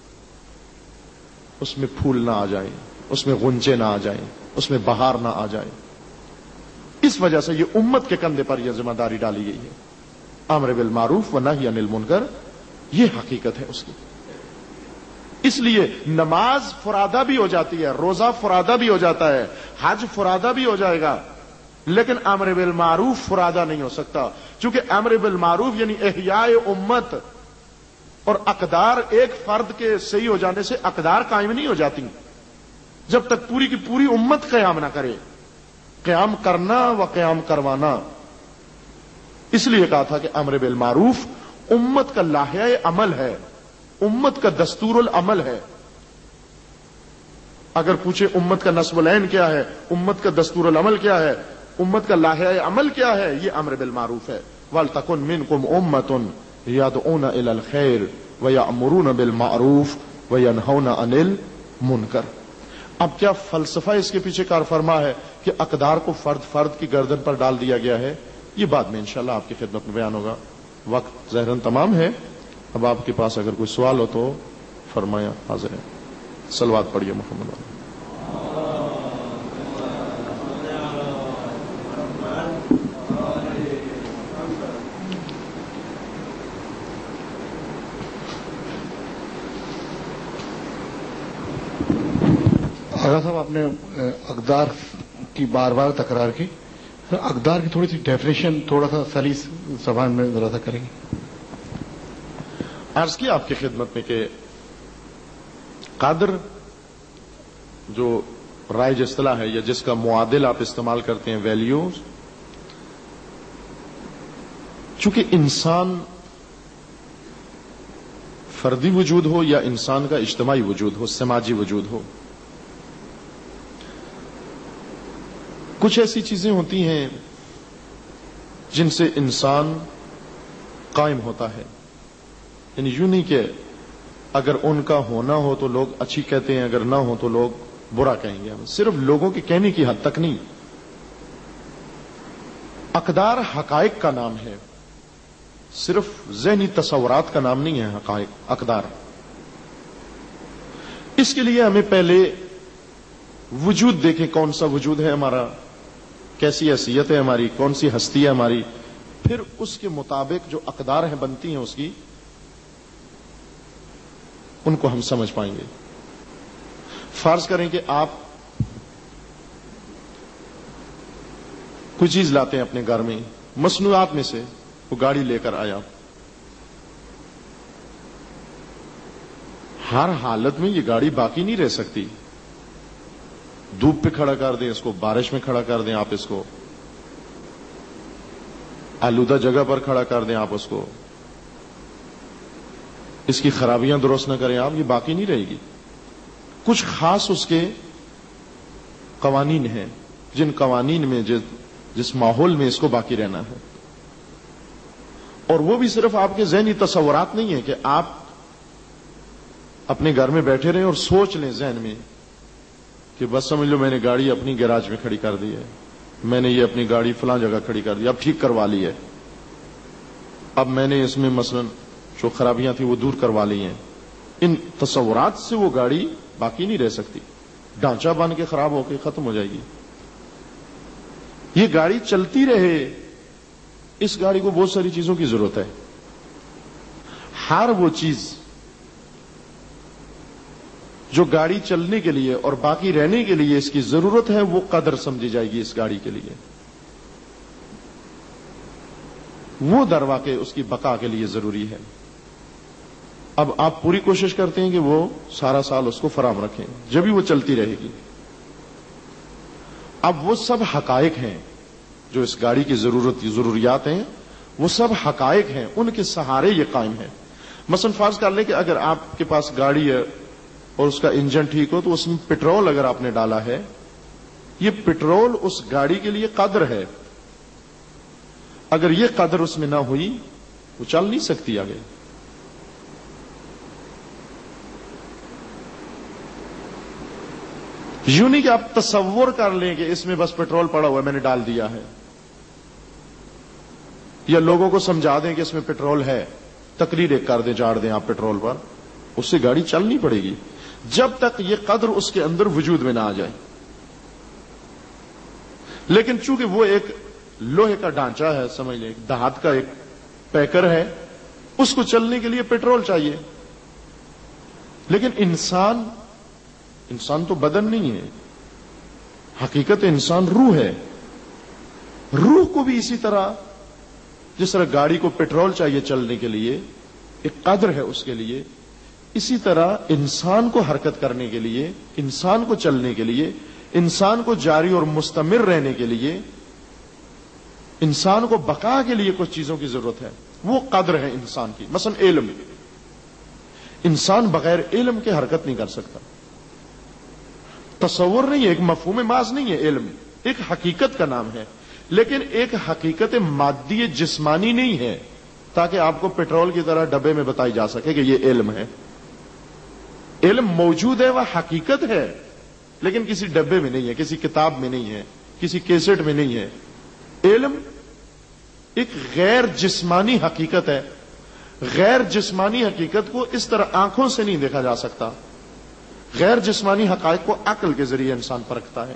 اس میں پھول نہ آ جائیں، اس میں غنچے نہ آ جائیں، اس میں بہار نہ آ جائے. اس وجہ سے یہ امت کے کندھے پر یہ ذمہ داری ڈالی گئی ہے. امر بالمعروف و نہی عن المنکر، یہ حقیقت ہے اس کی. اس لیے نماز فرادہ بھی ہو جاتی ہے، روزہ فرادہ بھی ہو جاتا ہے، حج فرادہ بھی ہو جائے گا، لیکن امر بالمعروف فرادہ نہیں ہو سکتا. چونکہ امر بالمعروف یعنی احیاء امت، اور اقدار ایک فرد کے صحیح ہو جانے سے اقدار قائم نہیں ہو جاتی جب تک پوری کی پوری امت قیام نہ کرے. قیام کرنا و قیام کروانا، اس لیے کہا تھا کہ امر بالمعروف امت کا لائحہ عمل ہے، امت کا دستور العمل ہے. اگر پوچھے امت کا نصب العین کیا ہے، امت کا دستور العمل کیا ہے، امت کا لائحہ عمل کیا ہے، یہ امر بالمعروف ہے. وَلْتَكُنْ مِنْكُمْ أُمَّةٌ يَدْعُونَ إِلَى الْخَيْرِ وَيَأْمُرُونَ بِالْمَعْرُوفِ وَيَنْهَوْنَ عَنِ الْمُنْكَرِ. اب کیا فلسفہ اس کے پیچھے کار فرما ہے کہ اقدار کو فرد فرد کی گردن پر ڈال دیا گیا ہے؟ یہ بعد میں انشاءاللہ آپ کی خدمت میں بیان ہوگا. وقت ظاہراً تمام ہے. اب آپ کے پاس اگر کوئی سوال ہو تو فرمایا، حاضر ہے. صلوات پڑھیے محمد علیہ. آغا صاحب، آپ نے اقدار کی بار بار تکرار کی. اقدار کی تھوڑی سی ڈیفینیشن تھوڑا سا سلیس زبان میں ذرا سا کریں گے. عرض کیا آپ کی خدمت میں کہ قادر جو رائج اصطلاح ہے یا جس کا معادل آپ استعمال کرتے ہیں ویلیوز، چونکہ انسان فردی وجود ہو یا انسان کا اجتماعی وجود ہو، سماجی وجود ہو، کچھ ایسی چیزیں ہوتی ہیں جن سے انسان قائم ہوتا ہے. یعنی یوں نہیں کہ اگر ان کا ہونا ہو تو لوگ اچھی کہتے ہیں، اگر نہ ہو تو لوگ برا کہیں گے. صرف لوگوں کے کہنے کی حد تک نہیں. اقدار حقائق کا نام ہے، صرف ذہنی تصورات کا نام نہیں ہے. حقائق اقدار. اس کے لیے ہمیں پہلے وجود دیکھیں، کون سا وجود ہے ہمارا، کیسی حیثیت ہے ہماری، کون سی ہستی ہے ہماری، پھر اس کے مطابق جو اقدار ہیں بنتی ہیں اس کی، ان کو ہم سمجھ پائیں گے. فرض کریں کہ آپ کوئی چیز لاتے ہیں اپنے گھر میں، مصنوعات میں سے وہ گاڑی لے کر آیا. ہر حالت میں یہ گاڑی باقی نہیں رہ سکتی. دھوپ پہ کھڑا کر دیں اس کو، بارش میں کھڑا کر دیں آپ اس کو، آلودہ جگہ پر کھڑا کر دیں آپ اس کو، اس کی خرابیاں درست نہ کریں آپ، یہ باقی نہیں رہے گی. کچھ خاص اس کے قوانین ہیں جن قوانین میں جس, جس ماحول میں اس کو باقی رہنا ہے. اور وہ بھی صرف آپ کے ذہنی تصورات نہیں ہیں کہ آپ اپنے گھر میں بیٹھے رہیں اور سوچ لیں ذہن میں کہ بس سمجھ لو میں نے گاڑی اپنی گیراج میں کھڑی کر دی ہے، میں نے یہ اپنی گاڑی فلاں جگہ کھڑی کر دی، اب ٹھیک کروا لی ہے، اب میں نے اس میں مثلا جو خرابیاں تھیں وہ دور کروا لی ہیں. ان تصورات سے وہ گاڑی باقی نہیں رہ سکتی، ڈھانچہ بن کے خراب ہو کے ختم ہو جائے گی. یہ گاڑی چلتی رہے، اس گاڑی کو بہت ساری چیزوں کی ضرورت ہے. ہر وہ چیز جو گاڑی چلنے کے لیے اور باقی رہنے کے لیے اس کی ضرورت ہے، وہ قدر سمجھی جائے گی اس گاڑی کے لیے. وہ در واقع اس کی بقا کے لیے ضروری ہے. اب آپ پوری کوشش کرتے ہیں کہ وہ سارا سال اس کو فراہم رکھیں، جبھی وہ چلتی رہے گی۔ اب وہ سب حقائق ہیں جو اس گاڑی کی ضرورت ضروریات ہیں، وہ سب حقائق ہیں، ان کے سہارے یہ قائم ہے۔ مثلا فرض کر لیں کہ اگر آپ کے پاس گاڑی ہے اور اس کا انجن ٹھیک ہو تو اس میں پٹرول اگر آپ نے ڈالا ہے، یہ پٹرول اس گاڑی کے لیے قدر ہے، اگر یہ قدر اس میں نہ ہوئی وہ چل نہیں سکتی آگے۔ یوں نہیں کہ آپ تصور کر لیں کہ اس میں بس پٹرول پڑا ہوا ہے میں نے ڈال دیا ہے، یا لوگوں کو سمجھا دیں کہ اس میں پٹرول ہے، تقریر ایک کر دیں، جاڑ دیں آپ پٹرول پر، اس سے گاڑی چلنی پڑے گی جب تک یہ قدر اس کے اندر وجود میں نہ آ جائے۔ لیکن چونکہ وہ ایک لوہے کا ڈھانچہ ہے، سمجھ لیں دھات کا ایک پیکر ہے، اس کو چلنے کے لیے پٹرول چاہیے۔ لیکن انسان انسان تو بدن نہیں ہے، حقیقت انسان روح ہے۔ روح کو بھی اسی طرح جس طرح گاڑی کو پٹرول چاہیے چلنے کے لیے، ایک قدر ہے اس کے لیے، اسی طرح انسان کو حرکت کرنے کے لیے، انسان کو چلنے کے لیے، انسان کو جاری اور مستمر رہنے کے لیے، انسان کو بقا کے لیے کچھ چیزوں کی ضرورت ہے، وہ قدر ہے انسان کی۔ مثلا علم، انسان بغیر علم کے حرکت نہیں کر سکتا۔ تصور نہیں ہے، ایک مفہوم محض نہیں ہے علم، ایک حقیقت کا نام ہے، لیکن ایک حقیقت مادی جسمانی نہیں ہے تاکہ آپ کو پٹرول کی طرح ڈبے میں بتائی جا سکے کہ یہ علم ہے۔ علم موجود ہے، وہ حقیقت ہے، لیکن کسی ڈبے میں نہیں ہے، کسی کتاب میں نہیں ہے، کسی کیسٹ میں نہیں ہے۔ علم ایک غیر جسمانی حقیقت ہے۔ غیر جسمانی حقیقت کو اس طرح آنکھوں سے نہیں دیکھا جا سکتا، غیر جسمانی حقائق کو عقل کے ذریعے انسان پرکھتا ہے۔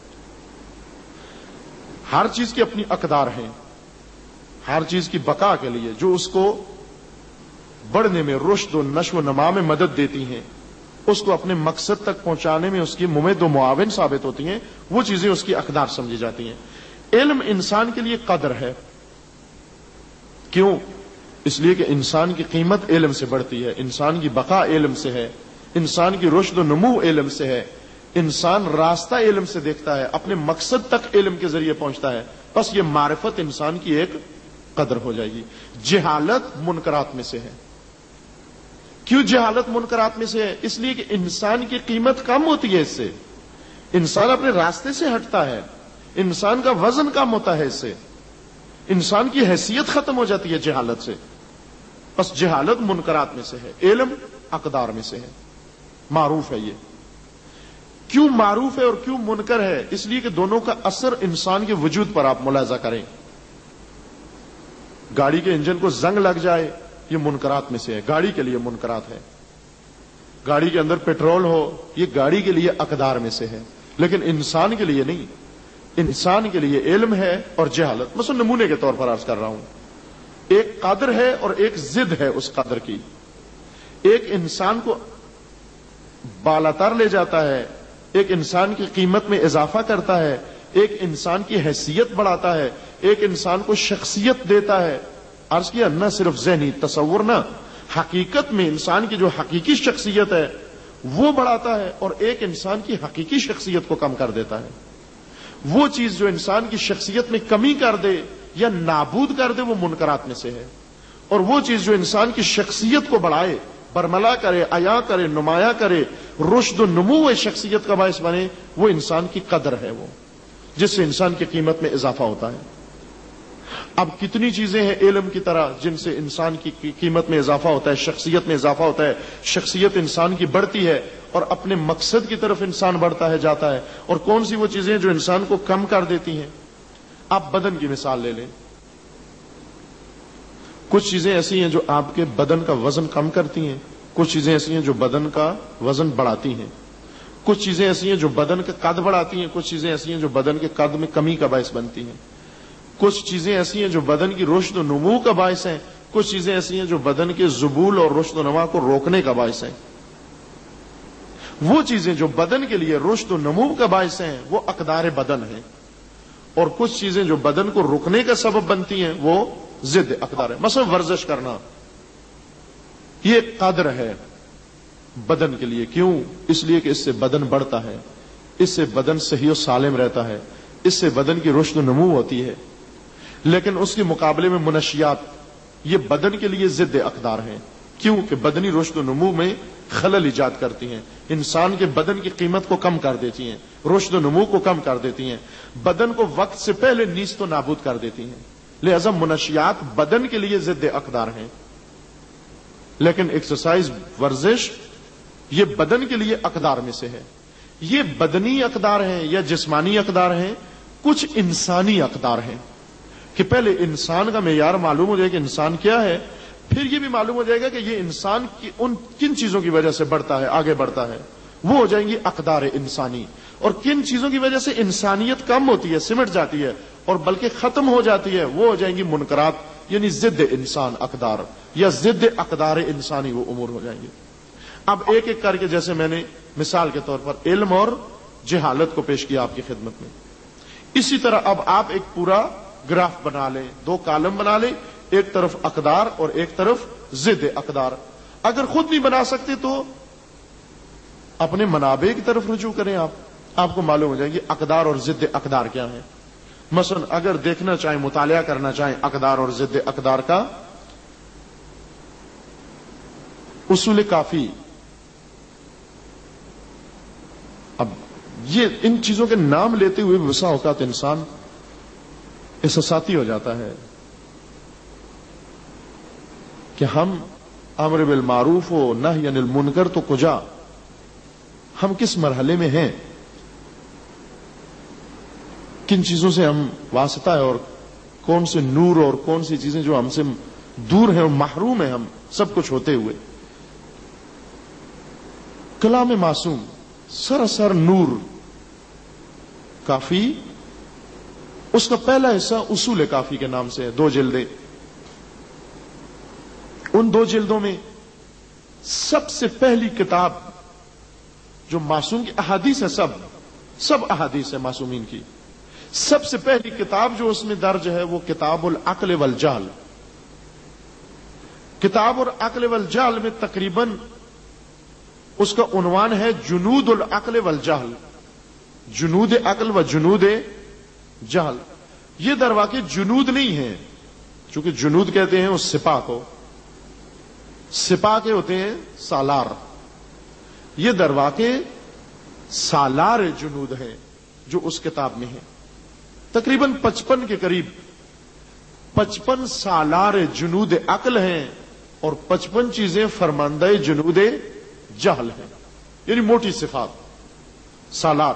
ہر چیز کی اپنی اقدار ہیں، ہر چیز کی بقا کے لیے جو اس کو بڑھنے میں، رشد و نشو و نما میں مدد دیتی ہیں، اس کو اپنے مقصد تک پہنچانے میں اس کی ممد و معاون ثابت ہوتی ہیں، وہ چیزیں اس کی اقدار سمجھی جاتی ہیں۔ علم انسان کے لیے قدر ہے، کیوں؟ اس لیے کہ انسان کی قیمت علم سے بڑھتی ہے، انسان کی بقا علم سے ہے، انسان کی رشد و نمو علم سے ہے، انسان راستہ علم سے دیکھتا ہے، اپنے مقصد تک علم کے ذریعے پہنچتا ہے۔ بس یہ معرفت انسان کی ایک قدر ہو جائے گی۔ جہالت منکرات میں سے ہے۔ کیوں جہالت منکرات میں سے ہے؟ اس لیے کہ انسان کی قیمت کم ہوتی ہے اس سے، انسان اپنے راستے سے ہٹتا ہے، انسان کا وزن کم ہوتا ہے اس سے، انسان کی حیثیت ختم ہو جاتی ہے جہالت سے۔ بس جہالت منکرات میں سے ہے، علم اقدار میں سے ہے، معروف ہے۔ یہ کیوں معروف ہے اور کیوں منکر ہے؟ اس لیے کہ دونوں کا اثر انسان کے وجود پر آپ ملاحظہ کریں۔ گاڑی کے انجن کو زنگ لگ جائے، یہ منکرات میں سے ہے، گاڑی کے لیے منکرات ہے۔ گاڑی کے اندر پٹرول ہو، یہ گاڑی کے لیے اقدار میں سے ہے، لیکن انسان کے لیے نہیں۔ انسان کے لیے علم ہے اور جہالت۔ مثلا نمونے کے طور پر عرض کر رہا ہوں، ایک قدر ہے اور ایک ضد ہے اس قدر کی۔ ایک انسان کو بالاتر لے جاتا ہے، ایک انسان کی قیمت میں اضافہ کرتا ہے، ایک انسان کی حیثیت بڑھاتا ہے، ایک انسان کو شخصیت دیتا ہے۔ عرض کیا نہ صرف ذہنی تصور، نہ حقیقت میں انسان کی جو حقیقی شخصیت ہے وہ بڑھاتا ہے، اور ایک انسان کی حقیقی شخصیت کو کم کر دیتا ہے۔ وہ چیز جو انسان کی شخصیت میں کمی کر دے یا نابود کر دے وہ منکرات میں سے ہے، اور وہ چیز جو انسان کی شخصیت کو بڑھائے، برملا کرے، عیا کرے، نمایاں کرے، رشد و نمو شخصیت کا باعث بنے، وہ انسان کی قدر ہے، وہ جس سے انسان کی قیمت میں اضافہ ہوتا ہے۔ اب کتنی چیزیں ہیں علم کی طرح جن سے انسان کی قیمت میں اضافہ ہوتا ہے، شخصیت میں اضافہ ہوتا ہے، شخصیت انسان کی بڑھتی ہے اور اپنے مقصد کی طرف انسان بڑھتا ہے، جاتا ہے۔ اور کون سی وہ چیزیں جو انسان کو کم کر دیتی ہیں؟ آپ بدن کی مثال لے لیں، کچھ چیزیں ایسی ہیں جو آپ کے بدن کا وزن کم کرتی ہیں، کچھ چیزیں ایسی ہیں جو بدن کا وزن بڑھاتی ہیں، کچھ چیزیں ایسی ہیں جو بدن کا قد بڑھاتی ہیں، کچھ چیزیں ایسی ہیں جو بدن کے قد میں کمی کا باعث بنتی ہیں، کچھ چیزیں ایسی ہیں جو بدن کی رشد و نمو کا باعث ہیں، کچھ چیزیں ایسی ہیں جو بدن کے ذبول اور رشد و نما کو روکنے کا باعث ہیں۔ وہ چیزیں جو بدن کے لیے رشد و نمو کا باعث ہیں وہ اقدار بدن ہیں، اور کچھ چیزیں جو بدن کو رکنے کا سبب بنتی ہیں وہ ضد اقدار ہے۔ مثلا ورزش کرنا، یہ قدر ہے بدن کے لیے. کیوں؟ اس لیے کہ اس سے بدن بڑھتا ہے، اس سے بدن صحیح و سالم رہتا ہے، اس سے بدن کی رشد و نمو ہوتی ہے. لیکن اس کے مقابلے میں منشیات یہ بدن کے لیے ضد اقدار ہیں. کیوں؟ کہ بدنی رشد و نمو میں خلل ایجاد کرتی ہیں، انسان کے بدن کی قیمت کو کم کر دیتی ہیں، رشد و نمو کو کم کر دیتی ہیں، بدن کو وقت سے پہلے نیست و نابود کر دیتی ہیں. لہذا منشیات بدن کے لیے ضد اقدار ہیں، لیکن ایکسرسائز ورزش یہ بدن کے لیے اقدار میں سے ہے. یہ بدنی اقدار ہیں یا جسمانی اقدار ہیں، کچھ انسانی اقدار ہیں کہ پہلے انسان کا معیار معلوم ہو جائے کہ انسان کیا ہے، پھر یہ بھی معلوم ہو جائے گا کہ یہ انسان کی ان کن چیزوں کی وجہ سے بڑھتا ہے، آگے بڑھتا ہے، وہ ہو جائیں گی اقدار انسانی. اور کن چیزوں کی وجہ سے انسانیت کم ہوتی ہے، سمٹ جاتی ہے اور بلکہ ختم ہو جاتی ہے، وہ ہو جائیں گی منکرات یعنی ضد انسان اقدار یا ضد اقدار انسانی وہ امور ہو جائیں گے. اب ایک ایک کر کے جیسے میں نے مثال کے طور پر علم اور جہالت کو پیش کیا آپ کی خدمت میں، اسی طرح اب آپ ایک پورا گراف بنا لیں، دو کالم بنا لیں، ایک طرف اقدار اور ایک طرف ضد اقدار. اگر خود نہیں بنا سکتے تو اپنے منابع کی طرف رجوع کریں. آپ آپ کو معلوم ہو جائے گی اقدار اور ضد اقدار کیا ہیں. مثلا اگر دیکھنا چاہیں، مطالعہ کرنا چاہیں اقدار اور ضد اقدار کا، اصول کافی. اب یہ ان چیزوں کے نام لیتے ہوئے بسا اوقات انسان احساساتی ہو جاتا ہے کہ ہم امر بالمعروف و نہی عن المنکر تو کجا، ہم کس مرحلے میں ہیں، کن چیزوں سے ہم واسطہ ہے اور کون سے نور اور کون سی چیزیں جو ہم سے دور ہیں اور محروم ہیں ہم سب کچھ ہوتے ہوئے. کلام معصوم سراسر نور کافی، اس کا پہلا حصہ اصول کافی کے نام سے ہے، دو جلدیں. ان دو جلدوں میں سب سے پہلی کتاب جو معصوم کی احادیث ہے، سب سب احادیث ہے معصومین کی، سب سے پہلی کتاب جو اس میں درج ہے وہ کتاب العقل والجہل. کتاب العقل والجہل میں تقریباً اس کا عنوان ہے جنود العقل والجہل، جنود عقل و جنود جہل. یہ در واقع جنود نہیں ہے، چونکہ جنود کہتے ہیں اس سپاہ کو، سپاہ کے ہوتے ہیں سالار. یہ در واقع سالار جنود ہے جو اس کتاب میں ہے. تقریباً پچپن کے قریب پچپن سالار جنود عقل ہیں اور پچپن چیزیں فرماندہ جنود جہل ہیں، یعنی موٹی صفات سالار.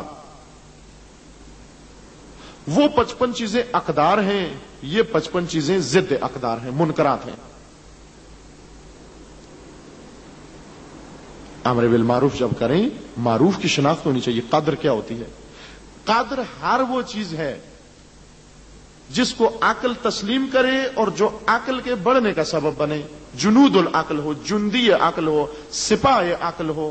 وہ پچپن چیزیں اقدار ہیں، یہ پچپن چیزیں ضد اقدار ہیں، منکرات ہیں. امر بالمعروف جب کریں، معروف کی شناخت ہونی چاہیے. قدر کیا ہوتی ہے؟ قدر ہر وہ چیز ہے جس کو عقل تسلیم کرے اور جو عقل کے بڑھنے کا سبب بنے. جنود العقل ہو، جندی عقل ہو، سپاہ عقل ہو.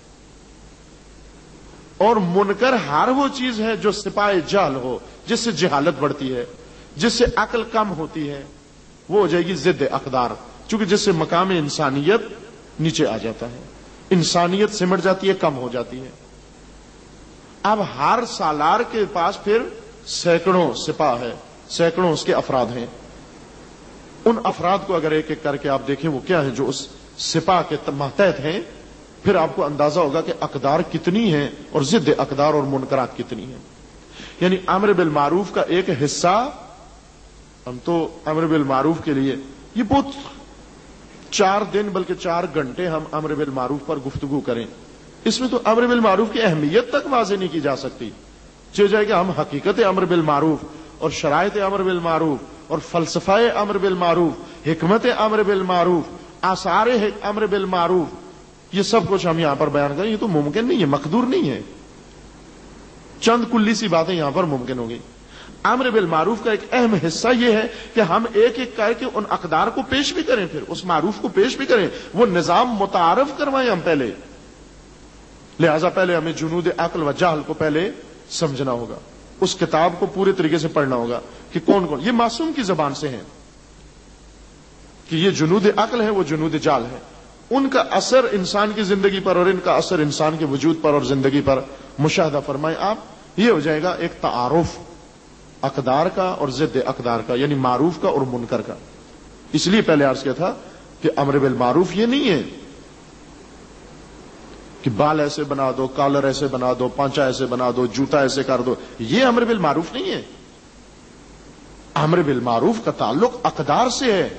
اور منکر ہر وہ چیز ہے جو سپاہ جہل ہو، جس سے جہالت بڑھتی ہے، جس سے عقل کم ہوتی ہے، وہ ہو جائے گی ضد اقدار. چونکہ جس سے مقام انسانیت نیچے آ جاتا ہے، انسانیت سمٹ جاتی ہے، کم ہو جاتی ہے. اب ہر سالار کے پاس پھر سینکڑوں سپاہ ہے، سینکڑوں اس کے افراد ہیں. ان افراد کو اگر ایک ایک کر کے آپ دیکھیں وہ کیا ہے جو اس سپاہ کے ماتحت ہیں، پھر آپ کو اندازہ ہوگا کہ اقدار کتنی ہیں اور ضد اقدار اور منکرات کتنی ہیں. یعنی امر بالمعروف کا ایک حصہ، ہم تو امر بالمعروف کے لیے یہ بہت چار دن بلکہ چار گھنٹے ہم امر بالمعروف پر گفتگو کریں، اس میں تو امر بالمعروف کی اہمیت تک واضح نہیں کی جا سکتی. چل جائے کہ ہم حقیقت امر بالمعروف اور شرائط امر بالمعروف اور فلسفہ امر بالمعروف، حکمت امر بالمعروف، آثار امر بالمعروف، یہ سب کچھ ہم یہاں پر بیان کریں، یہ تو ممکن نہیں ہے، مقدور نہیں ہے. چند کلی سی باتیں یہاں پر ممکن ہوگی. امر بالمعروف کا ایک اہم حصہ یہ ہے کہ ہم ایک ایک کر کے ان اقدار کو پیش بھی کریں، پھر اس معروف کو پیش بھی کریں، وہ نظام متعارف کروائیں ہم پہلے. لہذا پہلے ہمیں جنود عقل و جہل کو پہلے سمجھنا ہوگا، اس کتاب کو پورے طریقے سے پڑھنا ہوگا کہ کون کون. یہ معصوم کی زبان سے ہیں کہ یہ جنود عقل ہے، وہ جنود جال ہے. ان کا اثر انسان کی زندگی پر اور ان کا اثر انسان کے وجود پر اور زندگی پر مشاہدہ فرمائیں آپ، یہ ہو جائے گا ایک تعارف اقدار کا اور ضد اقدار کا، یعنی معروف کا اور منکر کا۔ اس لیے پہلے عرض کیا تھا کہ امر بالمعروف یہ نہیں ہے کہ بال ایسے بنا دو، کالر ایسے بنا دو، پانچا ایسے بنا دو، جوتا ایسے کر دو، یہ امر بالمعروف نہیں ہے۔ امر بالمعروف کا تعلق اقدار سے ہے،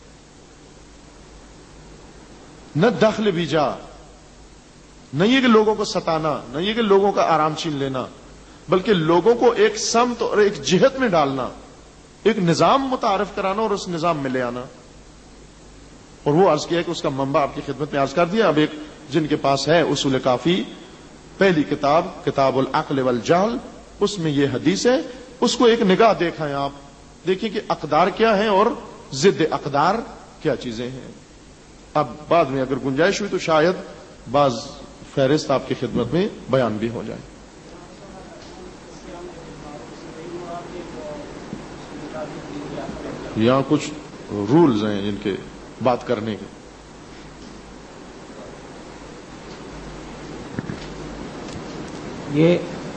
نہ دخل بھی جا، نہ یہ کہ لوگوں کو ستانا، نہ یہ کہ لوگوں کا آرام چھین لینا، بلکہ لوگوں کو ایک سمت اور ایک جہت میں ڈالنا، ایک نظام متعارف کرانا اور اس نظام میں لے آنا۔ اور وہ عرض کیا کہ اس کا منبع آپ کی خدمت میں عرض کر دیا۔ اب ایک جن کے پاس ہے اصول کافی پہلی کتاب، کتاب العقل والجہل، اس میں یہ حدیث ہے، اس کو ایک نگاہ دیکھائیں آپ، دیکھیں کہ اقدار کیا ہیں اور ضد اقدار کیا چیزیں ہیں۔ اب بعد میں اگر گنجائش ہوئی تو شاید بعض فہرست آپ کی خدمت میں بیان بھی ہو جائے۔ یہاں کچھ رولز ہیں ان کے بات کرنے کے۔ یہ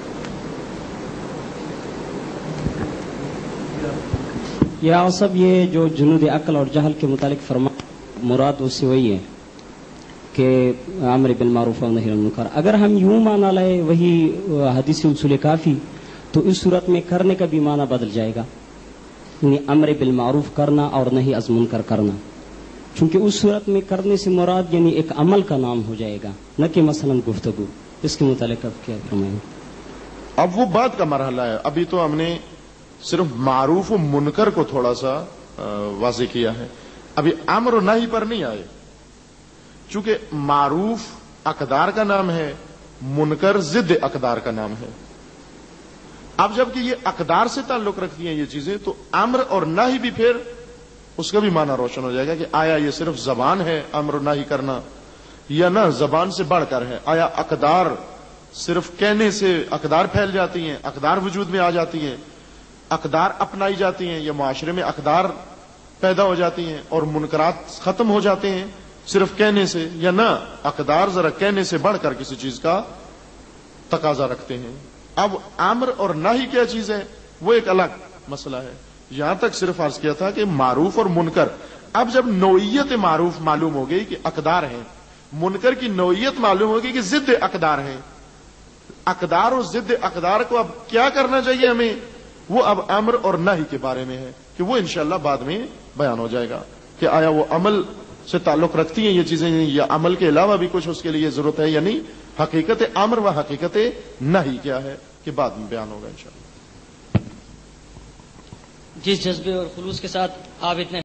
یہ آپ سب یہ جو جنود عقل اور جہل کے متعلق فرما مراد اس سے وہی ہے کہ امر بالمعروف و نہی عن المنکر۔ اگر ہم یوں مانا لائے وہی حدیث اصول کافی تو اس صورت میں کرنے کا بھی معنی بدل جائے گا، یعنی امر بالمعروف کرنا اور نہی عن المنکر کرنا، چونکہ اس صورت میں کرنے سے مراد یعنی ایک عمل کا نام ہو جائے گا، نہ کہ مثلا گفتگو۔ اس کے متعلق اب کیا فرمائیں؟ اب وہ بعد کا مرحلہ ہے، ابھی تو ہم نے صرف معروف و منکر کو تھوڑا سا واضح کیا ہے، ابھی امر و نہی پر نہیں آئے، چونکہ معروف اقدار کا نام ہے، منکر ضد اقدار کا نام ہے۔ اب جب کہ یہ اقدار سے تعلق رکھتی ہیں یہ چیزیں، تو امر اور نہی بھی پھر اس کا بھی معنی روشن ہو جائے گا کہ آیا یہ صرف زبان ہے امر و نہی کرنا، یا نہ زبان سے بڑھ کر ہے؟ آیا اقدار صرف کہنے سے اقدار پھیل جاتی ہیں، اقدار وجود میں آ جاتی ہیں، اقدار اپنائی جاتی ہیں، یا معاشرے میں اقدار پیدا ہو جاتی ہیں اور منکرات ختم ہو جاتے ہیں صرف کہنے سے، یا نہ اقدار ذرا کہنے سے بڑھ کر کسی چیز کا تقاضا رکھتے ہیں؟ اب امر اور نہی کیا چیز ہے وہ ایک الگ مسئلہ ہے۔ یہاں تک صرف عرض کیا تھا کہ معروف اور منکر، اب جب نوعیت معروف معلوم ہو گئی کہ اقدار ہیں، منکر کی نوعیت معلوم ہوگی کہ ضد اقدار ہیں، اقدار اور ضد اقدار کو اب کیا کرنا چاہیے ہمیں، وہ اب امر اور نہی کے بارے میں ہے کہ وہ انشاءاللہ بعد میں بیان ہو جائے گا کہ آیا وہ عمل سے تعلق رکھتی ہیں یہ چیزیں، یا عمل کے علاوہ بھی کچھ اس کے لیے ضرورت ہے یا نہیں، حقیقت امر و حقیقت نہی کیا ہے کہ بعد میں بیان ہوگا انشاءاللہ۔ جس جذبے اور خلوص کے ساتھ آپ اتنے